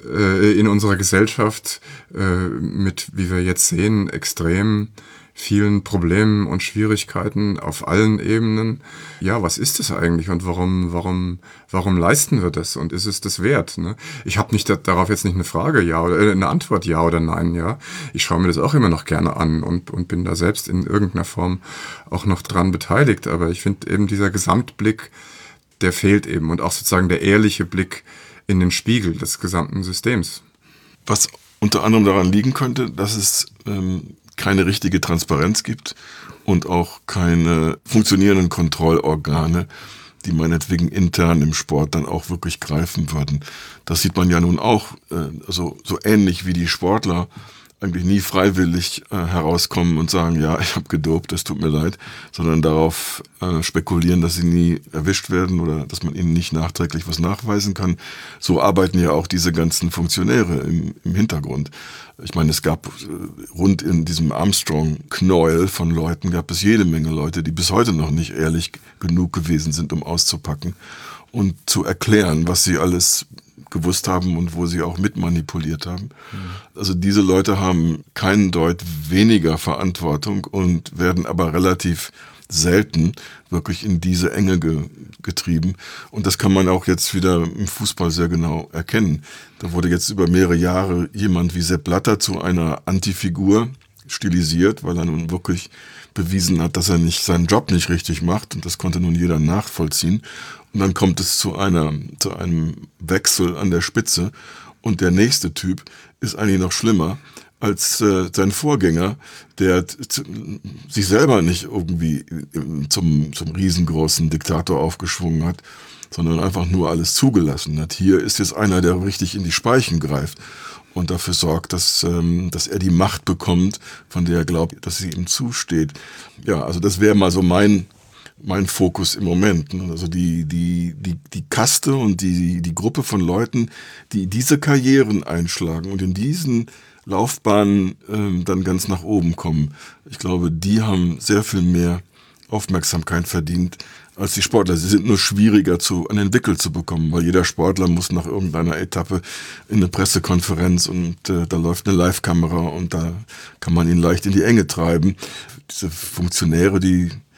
äh, in unserer Gesellschaft äh, mit, wie wir jetzt sehen, extrem vielen Problemen und Schwierigkeiten auf allen Ebenen. Ja, was ist das eigentlich und warum, warum, warum leisten wir das und ist es das wert? Ne? Ich habe nicht da, darauf jetzt nicht eine Frage, ja oder äh, eine Antwort, ja oder nein. Ja, ich schaue mir das auch immer noch gerne an und und bin da selbst in irgendeiner Form auch noch dran beteiligt. Aber ich finde eben dieser Gesamtblick, der fehlt eben und auch sozusagen der ehrliche Blick in den Spiegel des gesamten Systems. Was unter anderem daran liegen könnte, dass es ähm keine richtige Transparenz gibt und auch keine funktionierenden Kontrollorgane, die meinetwegen intern im Sport dann auch wirklich greifen würden. Das sieht man ja nun auch äh, so, so ähnlich wie die Sportler eigentlich nie freiwillig äh, herauskommen und sagen, ja, ich habe gedopt, es tut mir leid, sondern darauf äh, spekulieren, dass sie nie erwischt werden oder dass man ihnen nicht nachträglich was nachweisen kann. So arbeiten ja auch diese ganzen Funktionäre im, im Hintergrund. Ich meine, es gab äh, rund in diesem Armstrong-Knäuel von Leuten, gab es jede Menge Leute, die bis heute noch nicht ehrlich genug gewesen sind, um auszupacken und zu erklären, was sie alles gewusst haben und wo sie auch mitmanipuliert haben. Mhm. Also diese Leute haben keinen Deut weniger Verantwortung und werden aber relativ selten wirklich in diese Enge ge- getrieben. Und das kann man auch jetzt wieder im Fußball sehr genau erkennen. Da wurde jetzt über mehrere Jahre jemand wie Sepp Blatter zu einer Antifigur stilisiert, weil er nun wirklich bewiesen hat, dass er nicht seinen Job nicht richtig macht. Und das konnte nun jeder nachvollziehen. Und dann kommt es zu einer, zu einem Wechsel an der Spitze. Und der nächste Typ ist eigentlich noch schlimmer als äh, sein Vorgänger, der t- sich selber nicht irgendwie zum, zum riesengroßen Diktator aufgeschwungen hat, sondern einfach nur alles zugelassen hat. Hier ist jetzt einer, der richtig in die Speichen greift und dafür sorgt, dass, ähm, dass er die Macht bekommt, von der er glaubt, dass sie ihm zusteht. Ja, also das wäre mal so mein mein Fokus im Moment. Also die, die, die, die Kaste und die, die Gruppe von Leuten, die diese Karrieren einschlagen und in diesen Laufbahnen ähm, dann ganz nach oben kommen. Ich glaube, die haben sehr viel mehr Aufmerksamkeit verdient als die Sportler. Sie sind nur schwieriger zu, an den Wickel zu bekommen, weil jeder Sportler muss nach irgendeiner Etappe in eine Pressekonferenz und äh, da läuft eine Live-Kamera und da kann man ihn leicht in die Enge treiben. Diese Funktionäre, die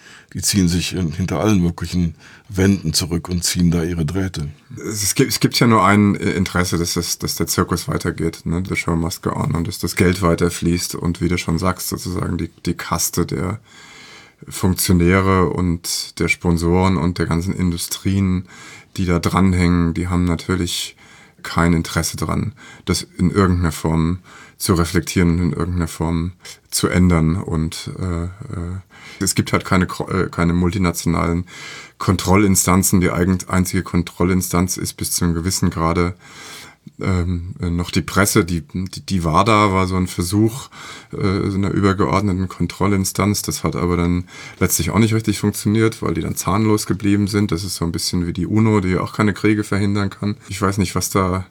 die ziehen sich hinter allen möglichen Wänden zurück und ziehen da ihre Drähte. Es gibt, es gibt ja nur ein Interesse, dass, das, dass der Zirkus weitergeht, ne? The show must go on, und dass das Geld weiterfließt und, wie du schon sagst, sozusagen die, die Kaste der Funktionäre und der Sponsoren und der ganzen Industrien, die da dranhängen, die haben natürlich kein Interesse dran, das in irgendeiner Form zu reflektieren, in irgendeiner Form zu ändern. Und äh, äh, es gibt halt keine, äh, keine multinationalen Kontrollinstanzen. Die eigen, einzige Kontrollinstanz ist bis zu einem gewissen Grade ähm, noch die Presse. Die, die, die WADA war so ein Versuch äh, so einer übergeordneten Kontrollinstanz. Das hat aber dann letztlich auch nicht richtig funktioniert, weil die dann zahnlos geblieben sind. Das ist so ein bisschen wie die UNO, die auch keine Kriege verhindern kann. Ich weiß nicht, was da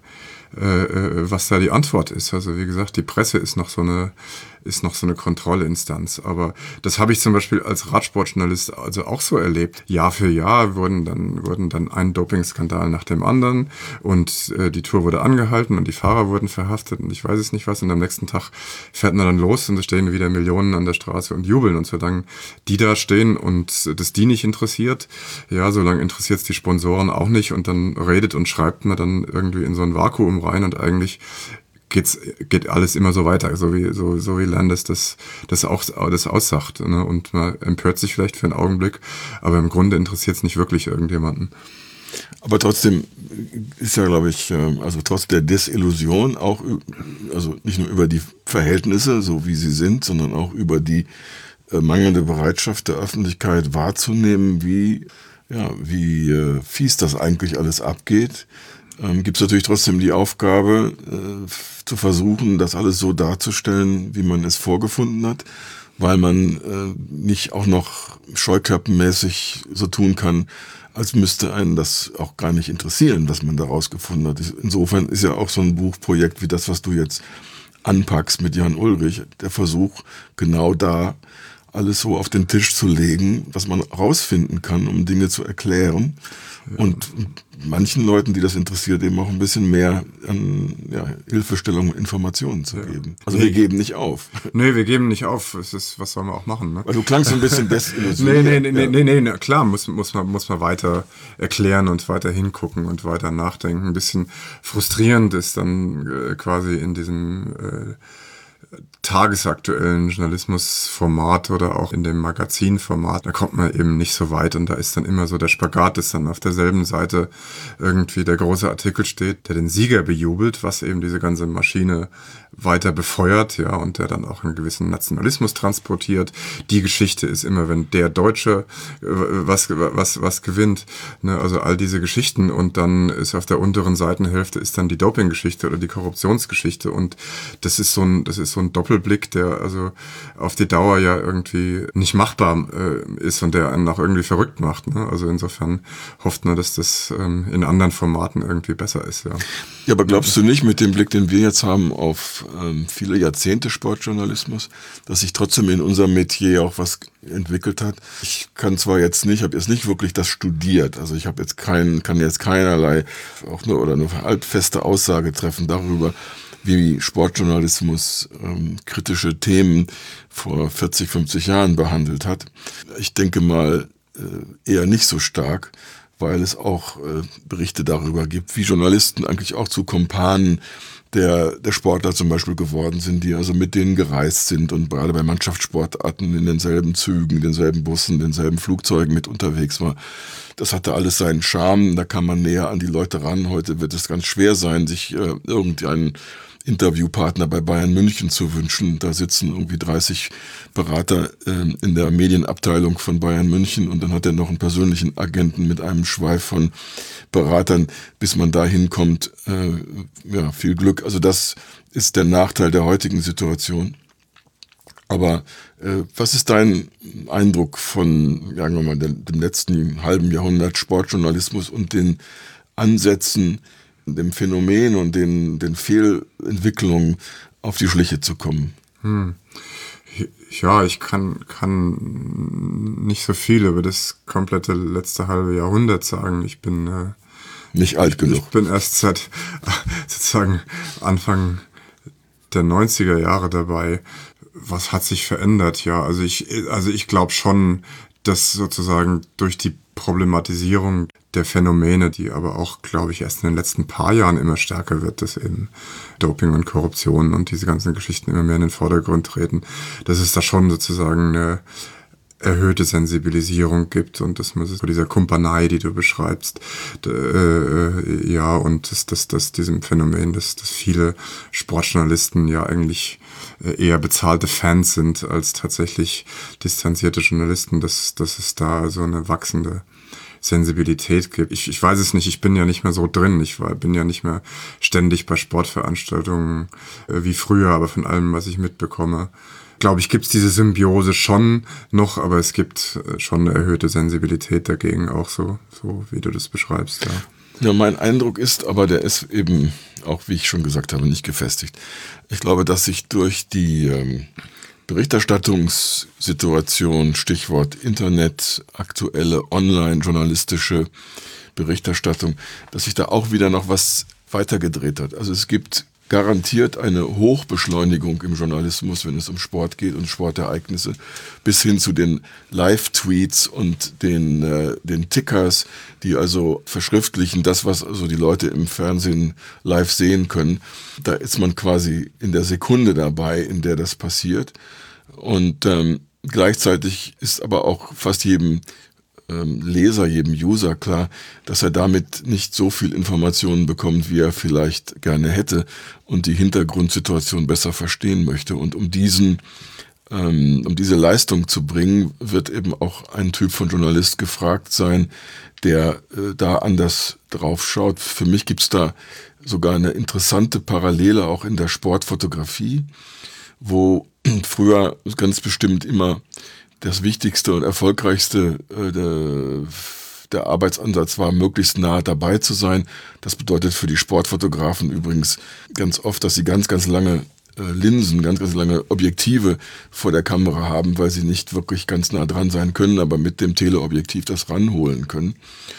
Äh, was da die Antwort ist. Also wie gesagt, die Presse ist noch so eine ist noch so eine Kontrollinstanz. Aber das habe ich zum Beispiel als Radsportjournalist also auch so erlebt. Jahr für Jahr wurden dann wurden dann ein Dopingskandal nach dem anderen und äh, die Tour wurde angehalten und die Fahrer wurden verhaftet und ich weiß es nicht was. Und am nächsten Tag fährt man dann los und es stehen wieder Millionen an der Straße und jubeln. Und solange die da stehen und das die nicht interessiert, ja, solange interessiert es die Sponsoren auch nicht. Und dann redet und schreibt man dann irgendwie in so ein Vakuum rein und eigentlich geht's, geht alles immer so weiter, so wie, so, so wie Landis das, das auch, das aussagt, ne? Und man empört sich vielleicht für einen Augenblick, aber im Grunde interessiert es nicht wirklich irgendjemanden. Aber trotzdem ist ja, glaube ich, also trotz der Desillusion auch, also nicht nur über die Verhältnisse, so wie sie sind, sondern auch über die mangelnde Bereitschaft der Öffentlichkeit wahrzunehmen, wie, ja, wie fies das eigentlich alles abgeht. Ähm, gibt es natürlich trotzdem die Aufgabe, äh, zu versuchen, das alles so darzustellen, wie man es vorgefunden hat, weil man äh, nicht auch noch scheuklappenmäßig so tun kann, als müsste einen das auch gar nicht interessieren, was man da rausgefunden hat. Insofern ist ja auch so ein Buchprojekt wie das, was du jetzt anpackst mit Jan Ullrich, der Versuch, genau da alles so auf den Tisch zu legen, was man rausfinden kann, um Dinge zu erklären. Und manchen Leuten, die das interessiert, eben auch ein bisschen mehr an ja, Hilfestellung und Informationen zu geben. Also nee. Wir geben nicht auf. Nee, wir geben nicht auf. Es ist, was sollen wir auch machen, ne? Weil du klangst so ein bisschen desillusioniert. nee, nee, nee, ja. nee, nee, nee, klar, muss, muss, man, muss man weiter erklären und weiter hingucken und weiter nachdenken. Ein bisschen frustrierend ist dann äh, quasi in diesem äh, tagesaktuellen Journalismusformat oder auch in dem Magazinformat, da kommt man eben nicht so weit und da ist dann immer so der Spagat, dass dann auf derselben Seite irgendwie der große Artikel steht, der den Sieger bejubelt, was eben diese ganze Maschine weiter befeuert, ja, und der dann auch einen gewissen Nationalismus transportiert. Die Geschichte ist immer, wenn der Deutsche äh, was was was gewinnt, ne, also all diese Geschichten, und dann ist auf der unteren Seitenhälfte ist dann die Dopinggeschichte oder die Korruptionsgeschichte, und das ist so ein das ist so ein Doppelblick, der also auf die Dauer ja irgendwie nicht machbar äh, ist und der einen auch irgendwie verrückt macht, ne? Also insofern hofft man, dass das ähm, in anderen Formaten irgendwie besser ist, ja. Ja, aber glaubst du nicht, mit dem Blick, den wir jetzt haben auf ähm, viele Jahrzehnte Sportjournalismus, dass sich trotzdem in unserem Metier auch was entwickelt hat? Ich kann zwar jetzt nicht, habe jetzt nicht wirklich das studiert, also ich habe jetzt keinen, kann jetzt keinerlei auch nur oder nur halbfeste Aussage treffen darüber, wie Sportjournalismus ähm, kritische Themen vor vierzig, fünfzig Jahren behandelt hat. Ich denke mal äh, eher nicht so stark, weil es auch äh, Berichte darüber gibt, wie Journalisten eigentlich auch zu Kumpanen der, der Sportler zum Beispiel geworden sind, die also mit denen gereist sind und gerade bei Mannschaftssportarten in denselben Zügen, denselben Bussen, denselben Flugzeugen mit unterwegs war. Das hatte alles seinen Charme, da kann man näher an die Leute ran. Heute wird es ganz schwer sein, sich äh, irgendeinen Interviewpartner bei Bayern München zu wünschen. Da sitzen irgendwie dreißig Berater äh, in der Medienabteilung von Bayern München und dann hat er noch einen persönlichen Agenten mit einem Schweif von Beratern, bis man da hinkommt. Äh, ja, viel Glück. Also das ist der Nachteil der heutigen Situation. Aber äh, was ist dein Eindruck von, sagen wir mal, dem, dem letzten halben Jahrhundert Sportjournalismus und den Ansätzen, dem Phänomen und den, den Fehlentwicklungen auf die Schliche zu kommen? Hm. Ja, ich kann, kann nicht so viel über das komplette letzte halbe Jahrhundert sagen. Ich bin äh, nicht alt genug. Ich bin erst seit sozusagen Anfang der neunziger Jahre dabei. Was hat sich verändert? Ja, also ich, also ich glaube schon, dass sozusagen durch die Problematisierung der Phänomene, die aber auch, glaube ich, erst in den letzten paar Jahren immer stärker wird, dass eben Doping und Korruption und diese ganzen Geschichten immer mehr in den Vordergrund treten, dass es da schon sozusagen eine erhöhte Sensibilisierung gibt und dass man so dieser Kumpanei, die du beschreibst, äh, ja, und dass, dass, dass diesem Phänomen, dass, dass viele Sportjournalisten ja eigentlich eher bezahlte Fans sind als tatsächlich distanzierte Journalisten, dass, dass es da so eine wachsende Sensibilität gibt. Ich, ich weiß es nicht, ich bin ja nicht mehr so drin, ich war, bin ja nicht mehr ständig bei Sportveranstaltungen äh, wie früher, aber von allem, was ich mitbekomme, glaube ich, gibt es diese Symbiose schon noch, aber es gibt schon eine erhöhte Sensibilität dagegen, auch so, so wie du das beschreibst. Ja. Ja, mein Eindruck ist, aber der ist eben, auch wie ich schon gesagt habe, nicht gefestigt. Ich glaube, dass sich durch die ähm, Berichterstattungssituation, Stichwort Internet, aktuelle online-journalistische Berichterstattung, dass sich da auch wieder noch was weitergedreht hat. Also es gibt garantiert eine Hochbeschleunigung im Journalismus, wenn es um Sport geht und Sportereignisse, bis hin zu den Live-Tweets und den, äh, den Tickers, die also verschriftlichen das, was also die Leute im Fernsehen live sehen können. Da ist man quasi in der Sekunde dabei, in der das passiert. Und ähm, gleichzeitig ist aber auch fast jedem Leser, jedem User klar, dass er damit nicht so viel Informationen bekommt, wie er vielleicht gerne hätte und die Hintergrundsituation besser verstehen möchte. Und um diesen, ähm, um diese Leistung zu bringen, wird eben auch ein Typ von Journalist gefragt sein, der äh, da anders drauf schaut. Für mich gibt's da sogar eine interessante Parallele auch in der Sportfotografie, wo früher ganz bestimmt immer das wichtigste und erfolgreichste äh, der, der Arbeitsansatz war, möglichst nah dabei zu sein. Das bedeutet für die Sportfotografen übrigens ganz oft, dass sie ganz, ganz lange äh, Linsen, ganz, ganz lange Objektive vor der Kamera haben, weil sie nicht wirklich ganz nah dran sein können, aber mit dem Teleobjektiv das ranholen können.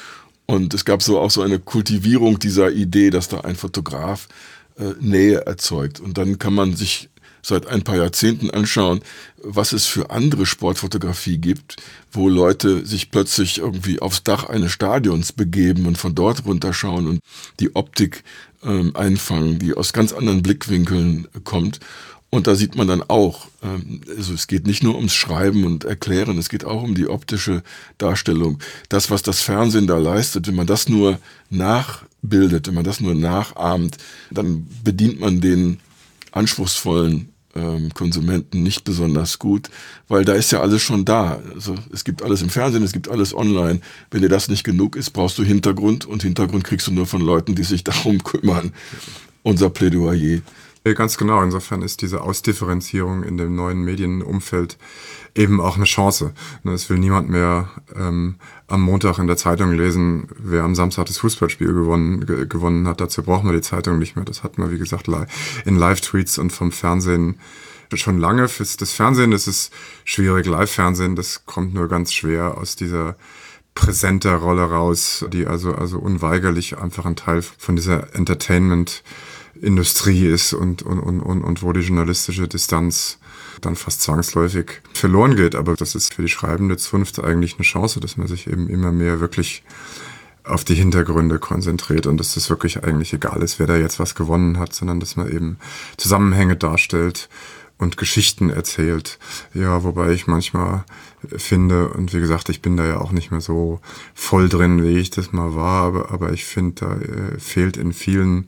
Und es gab so auch so eine Kultivierung dieser Idee, dass da ein Fotograf äh, Nähe erzeugt. Und dann kann man sich seit ein paar Jahrzehnten anschauen, was es für andere Sportfotografie gibt, wo Leute sich plötzlich irgendwie aufs Dach eines Stadions begeben und von dort runterschauen und die Optik ähm, einfangen, die aus ganz anderen Blickwinkeln kommt. Und da sieht man dann auch, ähm, also es geht nicht nur ums Schreiben und Erklären, es geht auch um die optische Darstellung. Das, was das Fernsehen da leistet, wenn man das nur nachbildet, wenn man das nur nachahmt, dann bedient man den anspruchsvollen ähm, Konsumenten nicht besonders gut, weil da ist ja alles schon da. Also es gibt alles im Fernsehen, es gibt alles online. Wenn dir das nicht genug ist, brauchst du Hintergrund und Hintergrund kriegst du nur von Leuten, die sich darum kümmern. Unser Plädoyer. Ja, ganz genau. Insofern ist diese Ausdifferenzierung in dem neuen Medienumfeld eben auch eine Chance. Es will niemand mehr ähm, am Montag in der Zeitung lesen, wer am Samstag das Fußballspiel gewonnen, ge- gewonnen hat. Dazu braucht man die Zeitung nicht mehr. Das hat man, wie gesagt, in Live-Tweets und vom Fernsehen schon lange. Fürs das Fernsehen, das ist schwierig. Live-Fernsehen, das kommt nur ganz schwer aus dieser präsenter Rolle raus, die also, also unweigerlich einfach ein Teil von dieser Entertainment Industrie ist und, und, und, und wo die journalistische Distanz dann fast zwangsläufig verloren geht. Aber das ist für die schreibende Zunft eigentlich eine Chance, dass man sich eben immer mehr wirklich auf die Hintergründe konzentriert und dass das wirklich eigentlich egal ist, wer da jetzt was gewonnen hat, sondern dass man eben Zusammenhänge darstellt und Geschichten erzählt. Ja, wobei ich manchmal finde, und wie gesagt, ich bin da ja auch nicht mehr so voll drin, wie ich das mal war, aber, aber ich finde, da äh, fehlt in vielen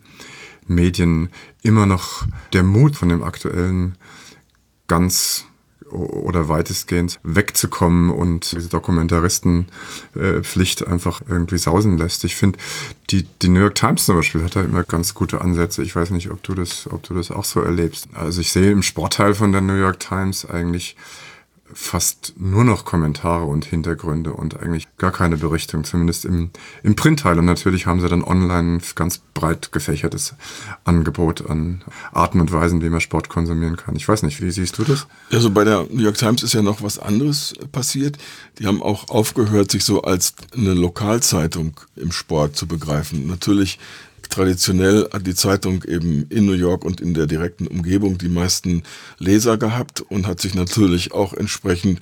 Medien immer noch der Mut von dem Aktuellen ganz oder weitestgehend wegzukommen und diese Dokumentaristenpflicht einfach irgendwie sausen lässt. Ich finde, die, die New York Times zum Beispiel hat da immer ganz gute Ansätze. Ich weiß nicht, ob du das, ob du das auch so erlebst. Also ich sehe im Sportteil von der New York Times eigentlich fast nur noch Kommentare und Hintergründe und eigentlich gar keine Berichtung, zumindest im, im Printteil. Und natürlich haben sie dann online ein ganz breit gefächertes Angebot an Arten und Weisen, wie man Sport konsumieren kann. Ich weiß nicht, wie siehst du das? Also bei der New York Times ist ja noch was anderes passiert. Die haben auch aufgehört, sich so als eine Lokalzeitung im Sport zu begreifen. Natürlich traditionell hat die Zeitung eben in New York und in der direkten Umgebung die meisten Leser gehabt und hat sich natürlich auch entsprechend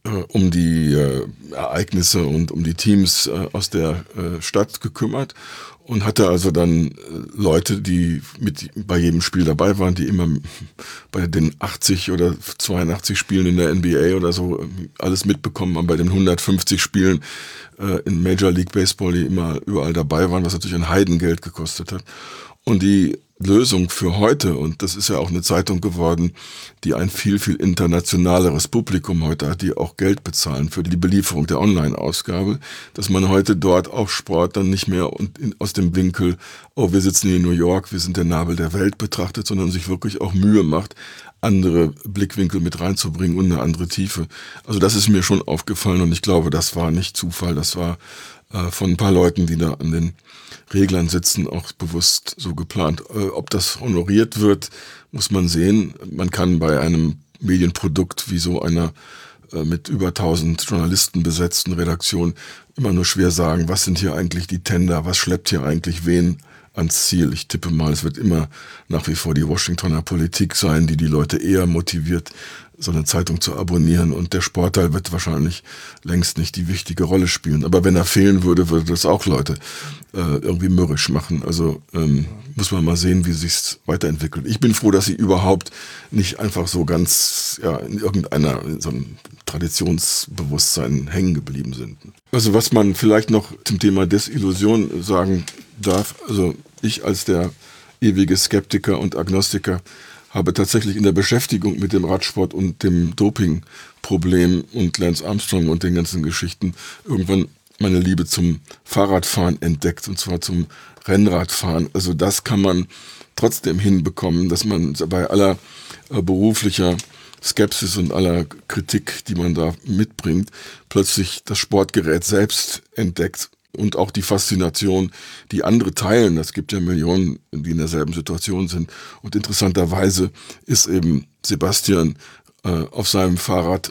äh, um die äh, Ereignisse und um die Teams äh, aus der äh, Stadt gekümmert und hatte also dann äh, Leute, die mit bei jedem Spiel dabei waren, die immer bei den achtzig oder zweiundachtzig Spielen in der N B A oder so äh, alles mitbekommen haben, bei den hundertfünfzig Spielen äh, in Major League Baseball, die immer überall dabei waren, was natürlich ein Heidengeld gekostet hat. Und die Lösung für heute, und das ist ja auch eine Zeitung geworden, die ein viel, viel internationaleres Publikum heute hat, die auch Geld bezahlen für die Belieferung der Online-Ausgabe, dass man heute dort auch Sport dann nicht mehr und in, aus dem Winkel, oh, wir sitzen hier in New York, wir sind der Nabel der Welt betrachtet, sondern sich wirklich auch Mühe macht, andere Blickwinkel mit reinzubringen und eine andere Tiefe. Also das ist mir schon aufgefallen und ich glaube, das war nicht Zufall, das war äh, von ein paar Leuten, die da an den Reglern sitzen, auch bewusst so geplant. Äh, ob das honoriert wird, muss man sehen. Man kann bei einem Medienprodukt wie so einer äh, mit über tausend Journalisten besetzten Redaktion immer nur schwer sagen, was sind hier eigentlich die Tender, was schleppt hier eigentlich wen ans Ziel. Ich tippe mal, es wird immer nach wie vor die Washingtoner Politik sein, die die Leute eher motiviert, so eine Zeitung zu abonnieren, und der Sportteil wird wahrscheinlich längst nicht die wichtige Rolle spielen. Aber wenn er fehlen würde, würde das auch Leute äh, irgendwie mürrisch machen. Also ähm, muss man mal sehen, wie sich's weiterentwickelt. Ich bin froh, dass sie überhaupt nicht einfach so ganz ja in irgendeiner in so einem Traditionsbewusstsein hängen geblieben sind. Also was man vielleicht noch zum Thema Desillusion sagen darf, also ich als der ewige Skeptiker und Agnostiker habe tatsächlich in der Beschäftigung mit dem Radsport und dem Dopingproblem und Lance Armstrong und den ganzen Geschichten irgendwann meine Liebe zum Fahrradfahren entdeckt, und zwar zum Rennradfahren. Also das kann man trotzdem hinbekommen, dass man bei aller äh, beruflicher Skepsis und aller Kritik, die man da mitbringt, plötzlich das Sportgerät selbst entdeckt. Und auch die Faszination, die andere teilen. Es gibt ja Millionen, die in derselben Situation sind. Und interessanterweise ist eben Sebastian äh, auf seinem Fahrrad,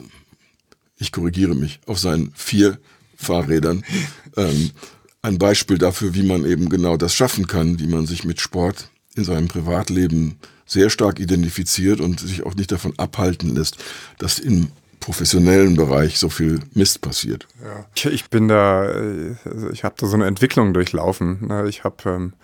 ich korrigiere mich, auf seinen vier Fahrrädern ähm, ein Beispiel dafür, wie man eben genau das schaffen kann, wie man sich mit Sport in seinem Privatleben sehr stark identifiziert und sich auch nicht davon abhalten lässt, dass im professionellen Bereich so viel Mist passiert. Ja. Ich, ich bin da, also ich habe da so eine Entwicklung durchlaufen. Ich habe ähm,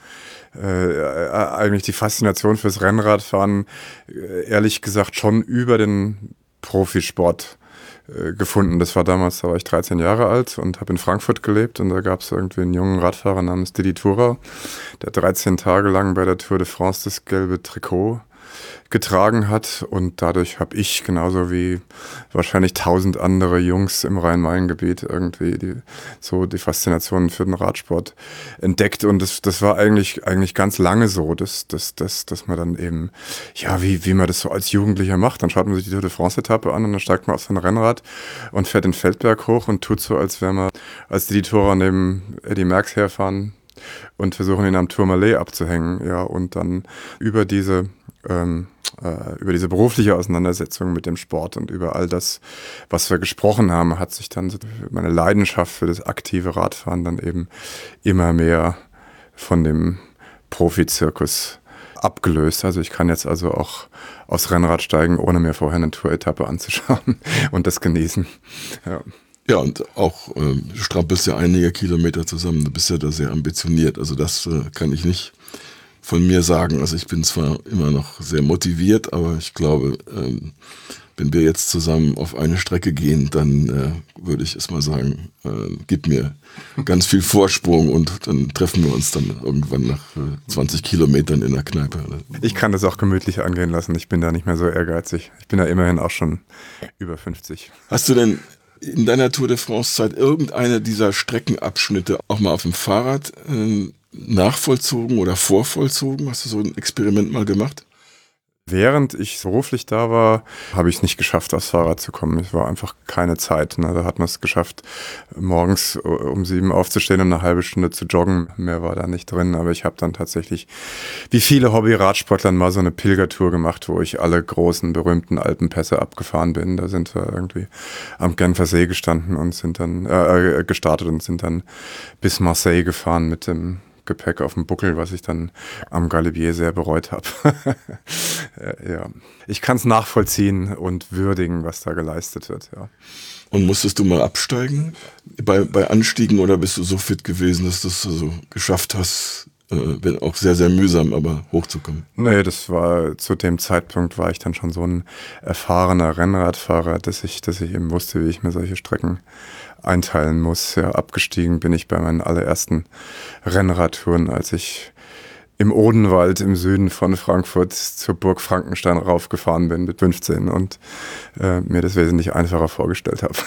äh, eigentlich die Faszination fürs Rennradfahren äh, ehrlich gesagt schon über den Profisport äh, gefunden. Das war damals, da war ich dreizehn Jahre alt und habe in Frankfurt gelebt, und da gab es irgendwie einen jungen Radfahrer namens Didi Thurau, der dreizehn Tage lang bei der Tour de France das gelbe Trikot getragen hat, und dadurch habe ich genauso wie wahrscheinlich tausend andere Jungs im Rhein-Main-Gebiet irgendwie die, so die Faszination für den Radsport entdeckt, und das, das war eigentlich eigentlich ganz lange so, dass, dass, dass, dass man dann eben, ja, wie, wie man das so als Jugendlicher macht, dann schaut man sich die Tour de France-Etappe an und dann steigt man auf sein Rennrad und fährt den Feldberg hoch und tut so, als wäre man als die Tourer neben Eddie Merckx herfahren und versuchen ihn am Tourmalet abzuhängen, ja, und dann über diese ähm, äh, über diese berufliche Auseinandersetzung mit dem Sport und über all das, was wir gesprochen haben, hat sich dann meine Leidenschaft für das aktive Radfahren dann eben immer mehr von dem Profizirkus abgelöst. Also ich kann jetzt also auch aufs Rennrad steigen, ohne mir vorher eine Tour-Etappe anzuschauen und das genießen. Ja. Ja, und auch, äh, du strampelst ja einige Kilometer zusammen, du bist ja da sehr ambitioniert, also das äh, kann ich nicht von mir sagen. Also ich bin zwar immer noch sehr motiviert, aber ich glaube, ähm, wenn wir jetzt zusammen auf eine Strecke gehen, dann äh, würde ich es mal sagen, äh, gib mir ganz viel Vorsprung, und dann treffen wir uns dann irgendwann nach äh, zwanzig Kilometern in der Kneipe. Ich kann das auch gemütlich angehen lassen, ich bin da nicht mehr so ehrgeizig. Ich bin da immerhin auch schon über fünfzig. Hast du denn in deiner Tour de France-Zeit irgendeine dieser Streckenabschnitte auch mal auf dem Fahrrad äh, nachvollzogen oder vorvollzogen? Hast du so ein Experiment mal gemacht? Während ich beruflich da war, habe ich es nicht geschafft, aufs Fahrrad zu kommen. Es war einfach keine Zeit. Ne? Da hat man es geschafft, morgens um sieben aufzustehen und eine halbe Stunde zu joggen. Mehr war da nicht drin. Aber ich habe dann tatsächlich, wie viele Hobby-Radsportler, mal so eine Pilgertour gemacht, wo ich alle großen, berühmten Alpenpässe abgefahren bin. Da sind wir irgendwie am Genfer See gestanden und sind dann äh, gestartet und sind dann bis Marseille gefahren mit dem Gepäck auf dem Buckel, was ich dann am Galibier sehr bereut habe. Ja. Ich kann es nachvollziehen und würdigen, was da geleistet wird, ja. Und musstest du mal absteigen bei, bei Anstiegen oder bist du so fit gewesen, dass du es also geschafft hast, äh, wenn auch sehr, sehr mühsam, aber hochzukommen? Nee, das war, zu dem Zeitpunkt war ich dann schon so ein erfahrener Rennradfahrer, dass ich, dass ich eben wusste, wie ich mir solche Strecken einteilen muss. Ja, abgestiegen bin ich bei meinen allerersten Rennradtouren, als ich im Odenwald im Süden von Frankfurt zur Burg Frankenstein raufgefahren bin mit fünfzehn und äh, mir das wesentlich einfacher vorgestellt habe.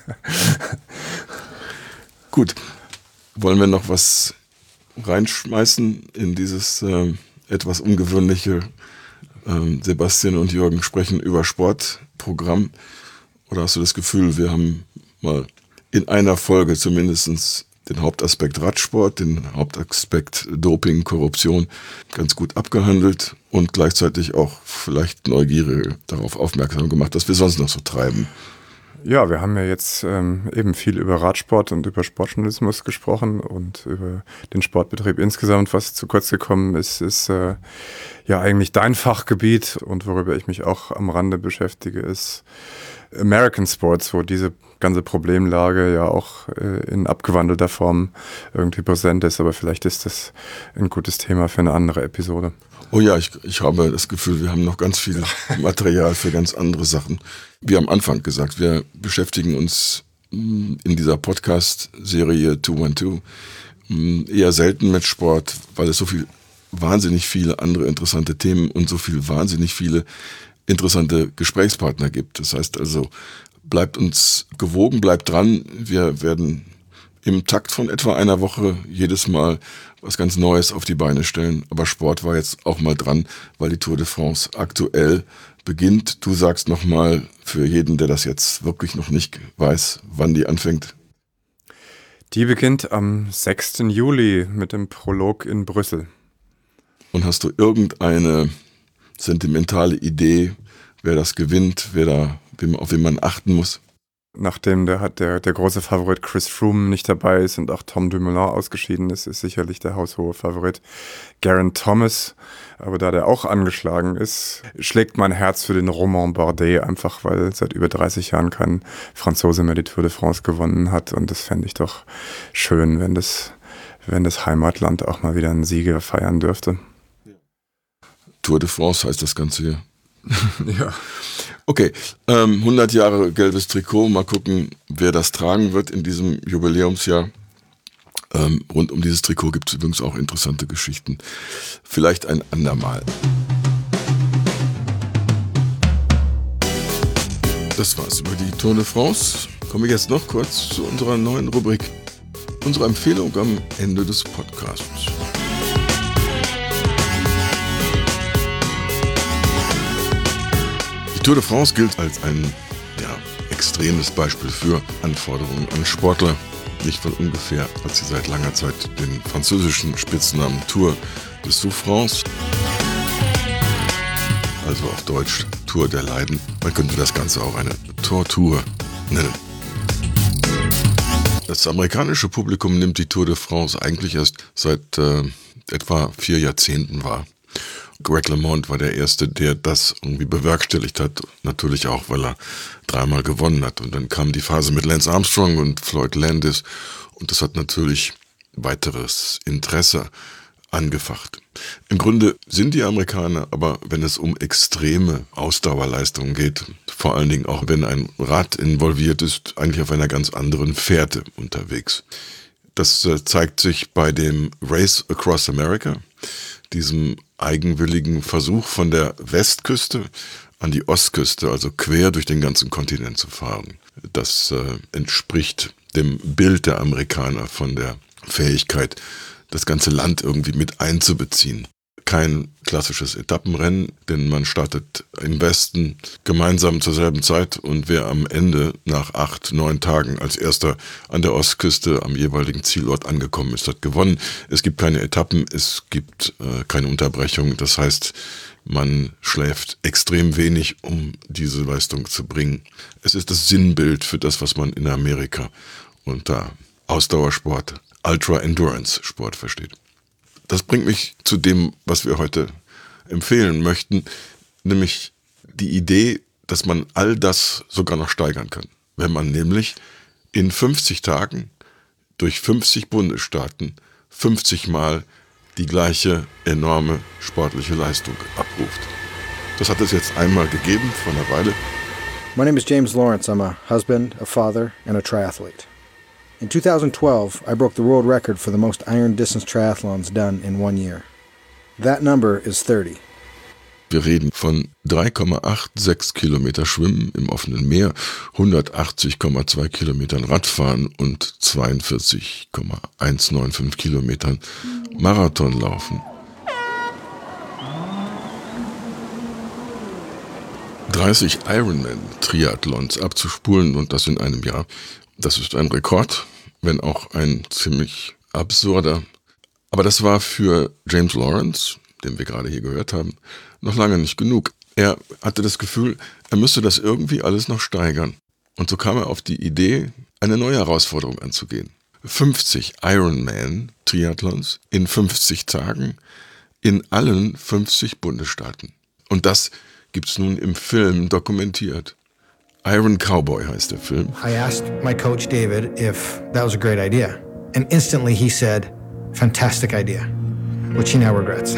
Gut, wollen wir noch was reinschmeißen in dieses äh, etwas ungewöhnliche äh, Sebastian und Jürgen sprechen über Sportprogramm? Oder hast du das Gefühl, wir haben mal in einer Folge zumindest den Hauptaspekt Radsport, den Hauptaspekt Doping, Korruption ganz gut abgehandelt und gleichzeitig auch vielleicht Neugierde darauf aufmerksam gemacht, dass wir sonst noch so treiben? Ja, wir haben ja jetzt ähm, eben viel über Radsport und über Sportjournalismus gesprochen und über den Sportbetrieb insgesamt. Was zu kurz gekommen ist, ist äh, ja eigentlich dein Fachgebiet und worüber ich mich auch am Rande beschäftige, ist American Sports, wo diese ganze Problemlage ja auch äh, in abgewandelter Form irgendwie präsent ist. Aber vielleicht ist das ein gutes Thema für eine andere Episode. Oh ja, ich, ich habe das Gefühl, wir haben noch ganz viel Material für ganz andere Sachen. Wie am Anfang gesagt, wir beschäftigen uns in dieser Podcast-Serie zwei zwölf eher selten mit Sport, weil es so viel, wahnsinnig viele andere interessante Themen und so viel wahnsinnig viele interessante Gesprächspartner gibt. Das heißt also, bleibt uns gewogen, bleibt dran. Wir werden im Takt von etwa einer Woche jedes Mal was ganz Neues auf die Beine stellen. Aber Sport war jetzt auch mal dran, weil die Tour de France aktuell beginnt. Du sagst nochmal für jeden, der das jetzt wirklich noch nicht weiß, wann die anfängt. Die beginnt am sechsten Juli mit dem Prolog in Brüssel. Und hast du irgendeine sentimentale Idee, wer das gewinnt, wer da, auf wen man achten muss? Nachdem der, der, der große Favorit Chris Froome nicht dabei ist und auch Tom Dumoulin ausgeschieden ist, ist sicherlich der haushohe Favorit Geraint Thomas. Aber da der auch angeschlagen ist, schlägt mein Herz für den Romain Bardet, einfach weil seit über dreißig Jahren kein Franzose mehr die Tour de France gewonnen hat. Und das fände ich doch schön, wenn das, wenn das Heimatland auch mal wieder einen Sieger feiern dürfte. Tour de France heißt das Ganze hier. Ja. Okay, ähm, hundert Jahre gelbes Trikot. Mal gucken, wer das tragen wird in diesem Jubiläumsjahr. Ähm, rund um dieses Trikot gibt es übrigens auch interessante Geschichten. Vielleicht ein andermal. Das war's über die Tour de France. Komme ich jetzt noch kurz zu unserer neuen Rubrik. Unsere Empfehlung am Ende des Podcasts. Die Tour de France gilt als ein ja, extremes Beispiel für Anforderungen an Sportler. Nicht von ungefähr hat sie seit langer Zeit den französischen Spitznamen Tour de Souffrance, also auf Deutsch Tour der Leiden. Man könnte das Ganze auch eine Tortur nennen. Das amerikanische Publikum nimmt die Tour de France eigentlich erst seit äh, etwa vier Jahrzehnten wahr. Greg LeMond war der Erste, der das irgendwie bewerkstelligt hat. Natürlich auch, weil er dreimal gewonnen hat. Und dann kam die Phase mit Lance Armstrong und Floyd Landis. Und das hat natürlich weiteres Interesse angefacht. Im Grunde sind die Amerikaner, aber wenn es um extreme Ausdauerleistungen geht, vor allen Dingen auch wenn ein Rad involviert ist, eigentlich auf einer ganz anderen Fährte unterwegs. Das äh, zeigt sich bei dem Race Across America, diesem eigenwilligen Versuch von der Westküste an die Ostküste, also quer durch den ganzen Kontinent zu fahren. Das äh, entspricht dem Bild der Amerikaner von der Fähigkeit, das ganze Land irgendwie mit einzubeziehen. Kein klassisches Etappenrennen, denn man startet im Westen gemeinsam zur selben Zeit und wer am Ende nach acht, neun Tagen als erster an der Ostküste am jeweiligen Zielort angekommen ist, hat gewonnen. Es gibt keine Etappen, es gibt äh, keine Unterbrechung. Das heißt, man schläft extrem wenig, um diese Leistung zu bringen. Es ist das Sinnbild für das, was man in Amerika unter Ausdauersport, Ultra-Endurance-Sport versteht. Das bringt mich zu dem, was wir heute empfehlen möchten, nämlich die Idee, dass man all das sogar noch steigern kann. Wenn man nämlich in fünfzig Tagen durch fünfzig Bundesstaaten fünfzig Mal die gleiche enorme sportliche Leistung abruft. Das hat es jetzt einmal gegeben, vor einer Weile. My name is James Lawrence. I'm a husband, a father, and a triathlete. In two thousand twelve, I broke the world record for the most iron distance triathlons done in one year. That number is thirty. Wir reden von drei Komma sechsundachtzig Kilometer Schwimmen im offenen Meer, hundertachtzig Komma zwei Kilometern Radfahren und zweiundvierzig Komma hundertfünfzehn Kilometern Marathon laufen. dreißig Ironman-Triathlons abzuspulen und das in einem Jahr, das ist ein Rekord, wenn auch ein ziemlich absurder. Aber das war für James Lawrence, den wir gerade hier gehört haben, noch lange nicht genug. Er hatte das Gefühl, er müsste das irgendwie alles noch steigern. Und so kam er auf die Idee, eine neue Herausforderung anzugehen. fünfzig Ironman-Triathlons in fünfzig Tagen in allen fünfzig Bundesstaaten. Und das gibt's nun im Film dokumentiert. Iron Cowboy heißt der Film. I asked my coach David if that was a great idea. And instantly he said, fantastic idea, which he now regrets.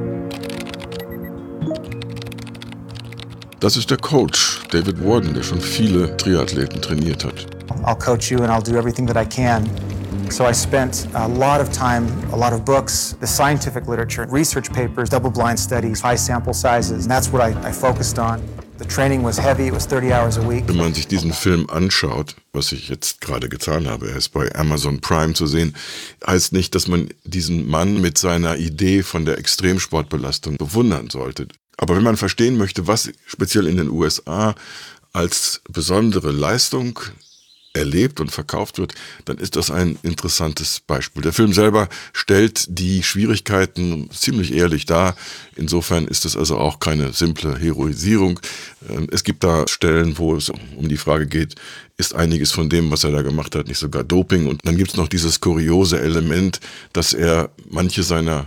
Das ist der Coach, David Warden, der schon viele Triathleten trainiert hat. I'll coach you and I'll do everything that I can. So I spent a lot of time, a lot of books, the scientific literature, research papers, double-blind studies, high sample sizes, and that's what I, I focused on. The training was heavy, it was thirty hours a week. Wenn man sich diesen Film anschaut, was ich jetzt gerade getan habe, er ist bei Amazon Prime zu sehen, heißt nicht, dass man diesen Mann mit seiner Idee von der Extremsportbelastung bewundern sollte. Aber wenn man verstehen möchte, was speziell in den U S A als besondere Leistung erlebt und verkauft wird, dann ist das ein interessantes Beispiel. Der Film selber stellt die Schwierigkeiten ziemlich ehrlich dar. Insofern ist es also auch keine simple Heroisierung. Es gibt da Stellen, wo es um die Frage geht, ist einiges von dem, was er da gemacht hat, nicht sogar Doping? Und dann gibt es noch dieses kuriose Element, dass er manche seiner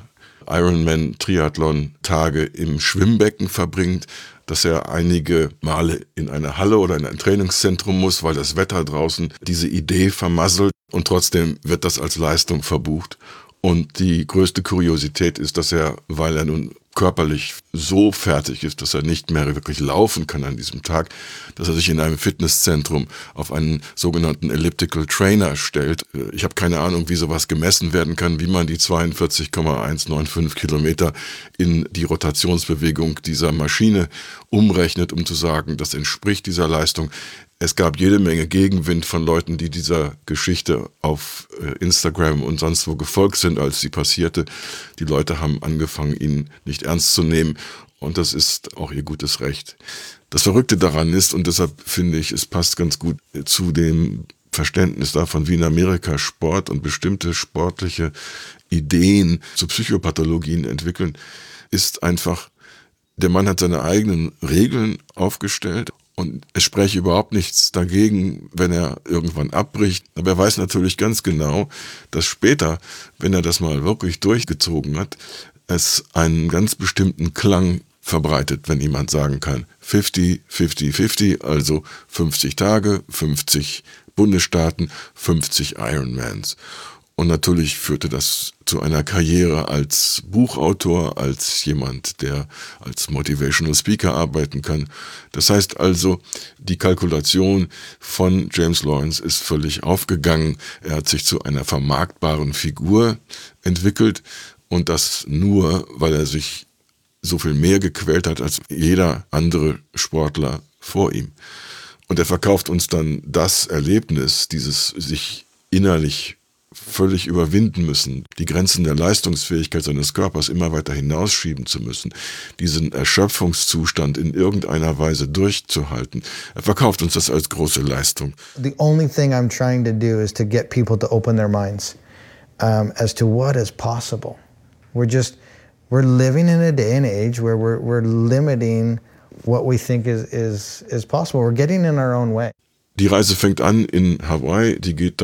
Ironman-Triathlon-Tage im Schwimmbecken verbringt, dass er einige Male in eine Halle oder in ein Trainingszentrum muss, weil das Wetter draußen diese Idee vermasselt und trotzdem wird das als Leistung verbucht. Und die größte Kuriosität ist, dass er, weil er nun körperlich so fertig ist, dass er nicht mehr wirklich laufen kann an diesem Tag, dass er sich in einem Fitnesszentrum auf einen sogenannten Elliptical Trainer stellt. Ich habe keine Ahnung, wie sowas gemessen werden kann, wie man die zweiundvierzig Komma hundertfünfzig Kilometer in die Rotationsbewegung dieser Maschine umrechnet, um zu sagen, das entspricht dieser Leistung. Es gab jede Menge Gegenwind von Leuten, die dieser Geschichte auf Instagram und sonst wo gefolgt sind, als sie passierte. Die Leute haben angefangen, ihn nicht ernst zu nehmen und das ist auch ihr gutes Recht. Das Verrückte daran ist, und deshalb finde ich, es passt ganz gut zu dem Verständnis davon, wie in Amerika Sport und bestimmte sportliche Ideen zu Psychopathologien entwickeln, ist einfach, der Mann hat seine eigenen Regeln aufgestellt. Und es spreche überhaupt nichts dagegen, wenn er irgendwann abbricht. Aber er weiß natürlich ganz genau, dass später, wenn er das mal wirklich durchgezogen hat, es einen ganz bestimmten Klang verbreitet, wenn jemand sagen kann, fünfzig, fünfzig, fünfzig, also fünfzig Tage, fünfzig Bundesstaaten, fünfzig Ironmans. Und natürlich führte das zu einer Karriere als Buchautor, als jemand, der als Motivational Speaker arbeiten kann. Das heißt also, die Kalkulation von James Lawrence ist völlig aufgegangen. Er hat sich zu einer vermarktbaren Figur entwickelt und das nur, weil er sich so viel mehr gequält hat als jeder andere Sportler vor ihm. Und er verkauft uns dann das Erlebnis, dieses sich innerlich völlig überwinden müssen, die Grenzen der Leistungsfähigkeit seines Körpers immer weiter hinausschieben zu müssen, diesen Erschöpfungszustand in irgendeiner Weise durchzuhalten. Er verkauft uns das als große Leistung. The only thing I'm trying to do is to get people to open their minds um, as to what is possible. We're just, we're living in a day and age where we're, we're limiting what we think is, is, is possible. We're getting in our own way. Die Reise fängt an in Hawaii, die geht dann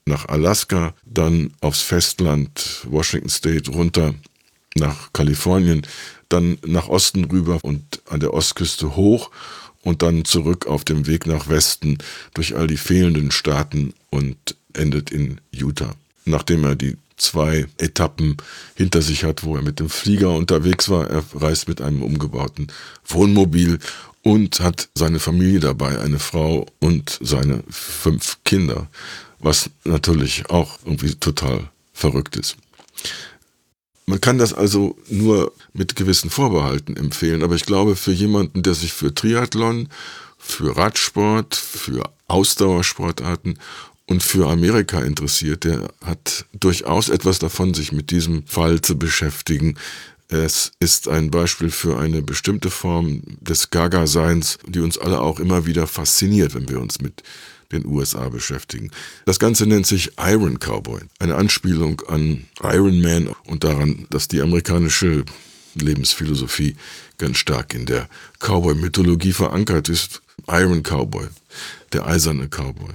nach Alaska, dann aufs Festland, Washington State, runter nach Kalifornien, dann nach Osten rüber und an der Ostküste hoch und dann zurück auf dem Weg nach Westen durch all die fehlenden Staaten und endet in Utah. Nachdem er die zwei Etappen hinter sich hat, wo er mit dem Flieger unterwegs war, er reist mit einem umgebauten Wohnmobil und hat seine Familie dabei, eine Frau und seine fünf Kinder, was natürlich auch irgendwie total verrückt ist. Man kann das also nur mit gewissen Vorbehalten empfehlen, aber ich glaube, für jemanden, der sich für Triathlon, für Radsport, für Ausdauersportarten und für Amerika interessiert, der hat durchaus etwas davon, sich mit diesem Fall zu beschäftigen. Es ist ein Beispiel für eine bestimmte Form des Gaga-Seins, die uns alle auch immer wieder fasziniert, wenn wir uns mit den U S A beschäftigen. Das Ganze nennt sich Iron Cowboy, eine Anspielung an Iron Man und daran, dass die amerikanische Lebensphilosophie ganz stark in der Cowboy-Mythologie verankert ist. Iron Cowboy, der eiserne Cowboy.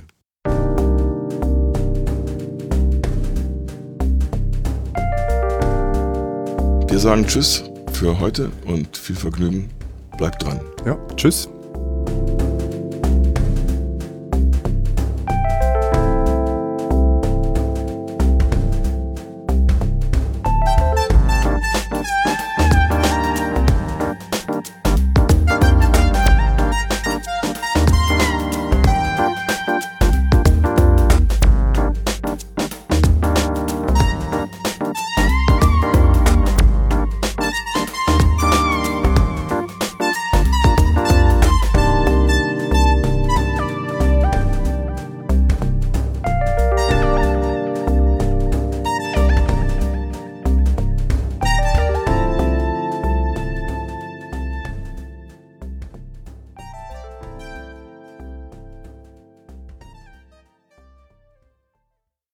Wir sagen Tschüss für heute und viel Vergnügen. Bleibt dran. Ja, tschüss.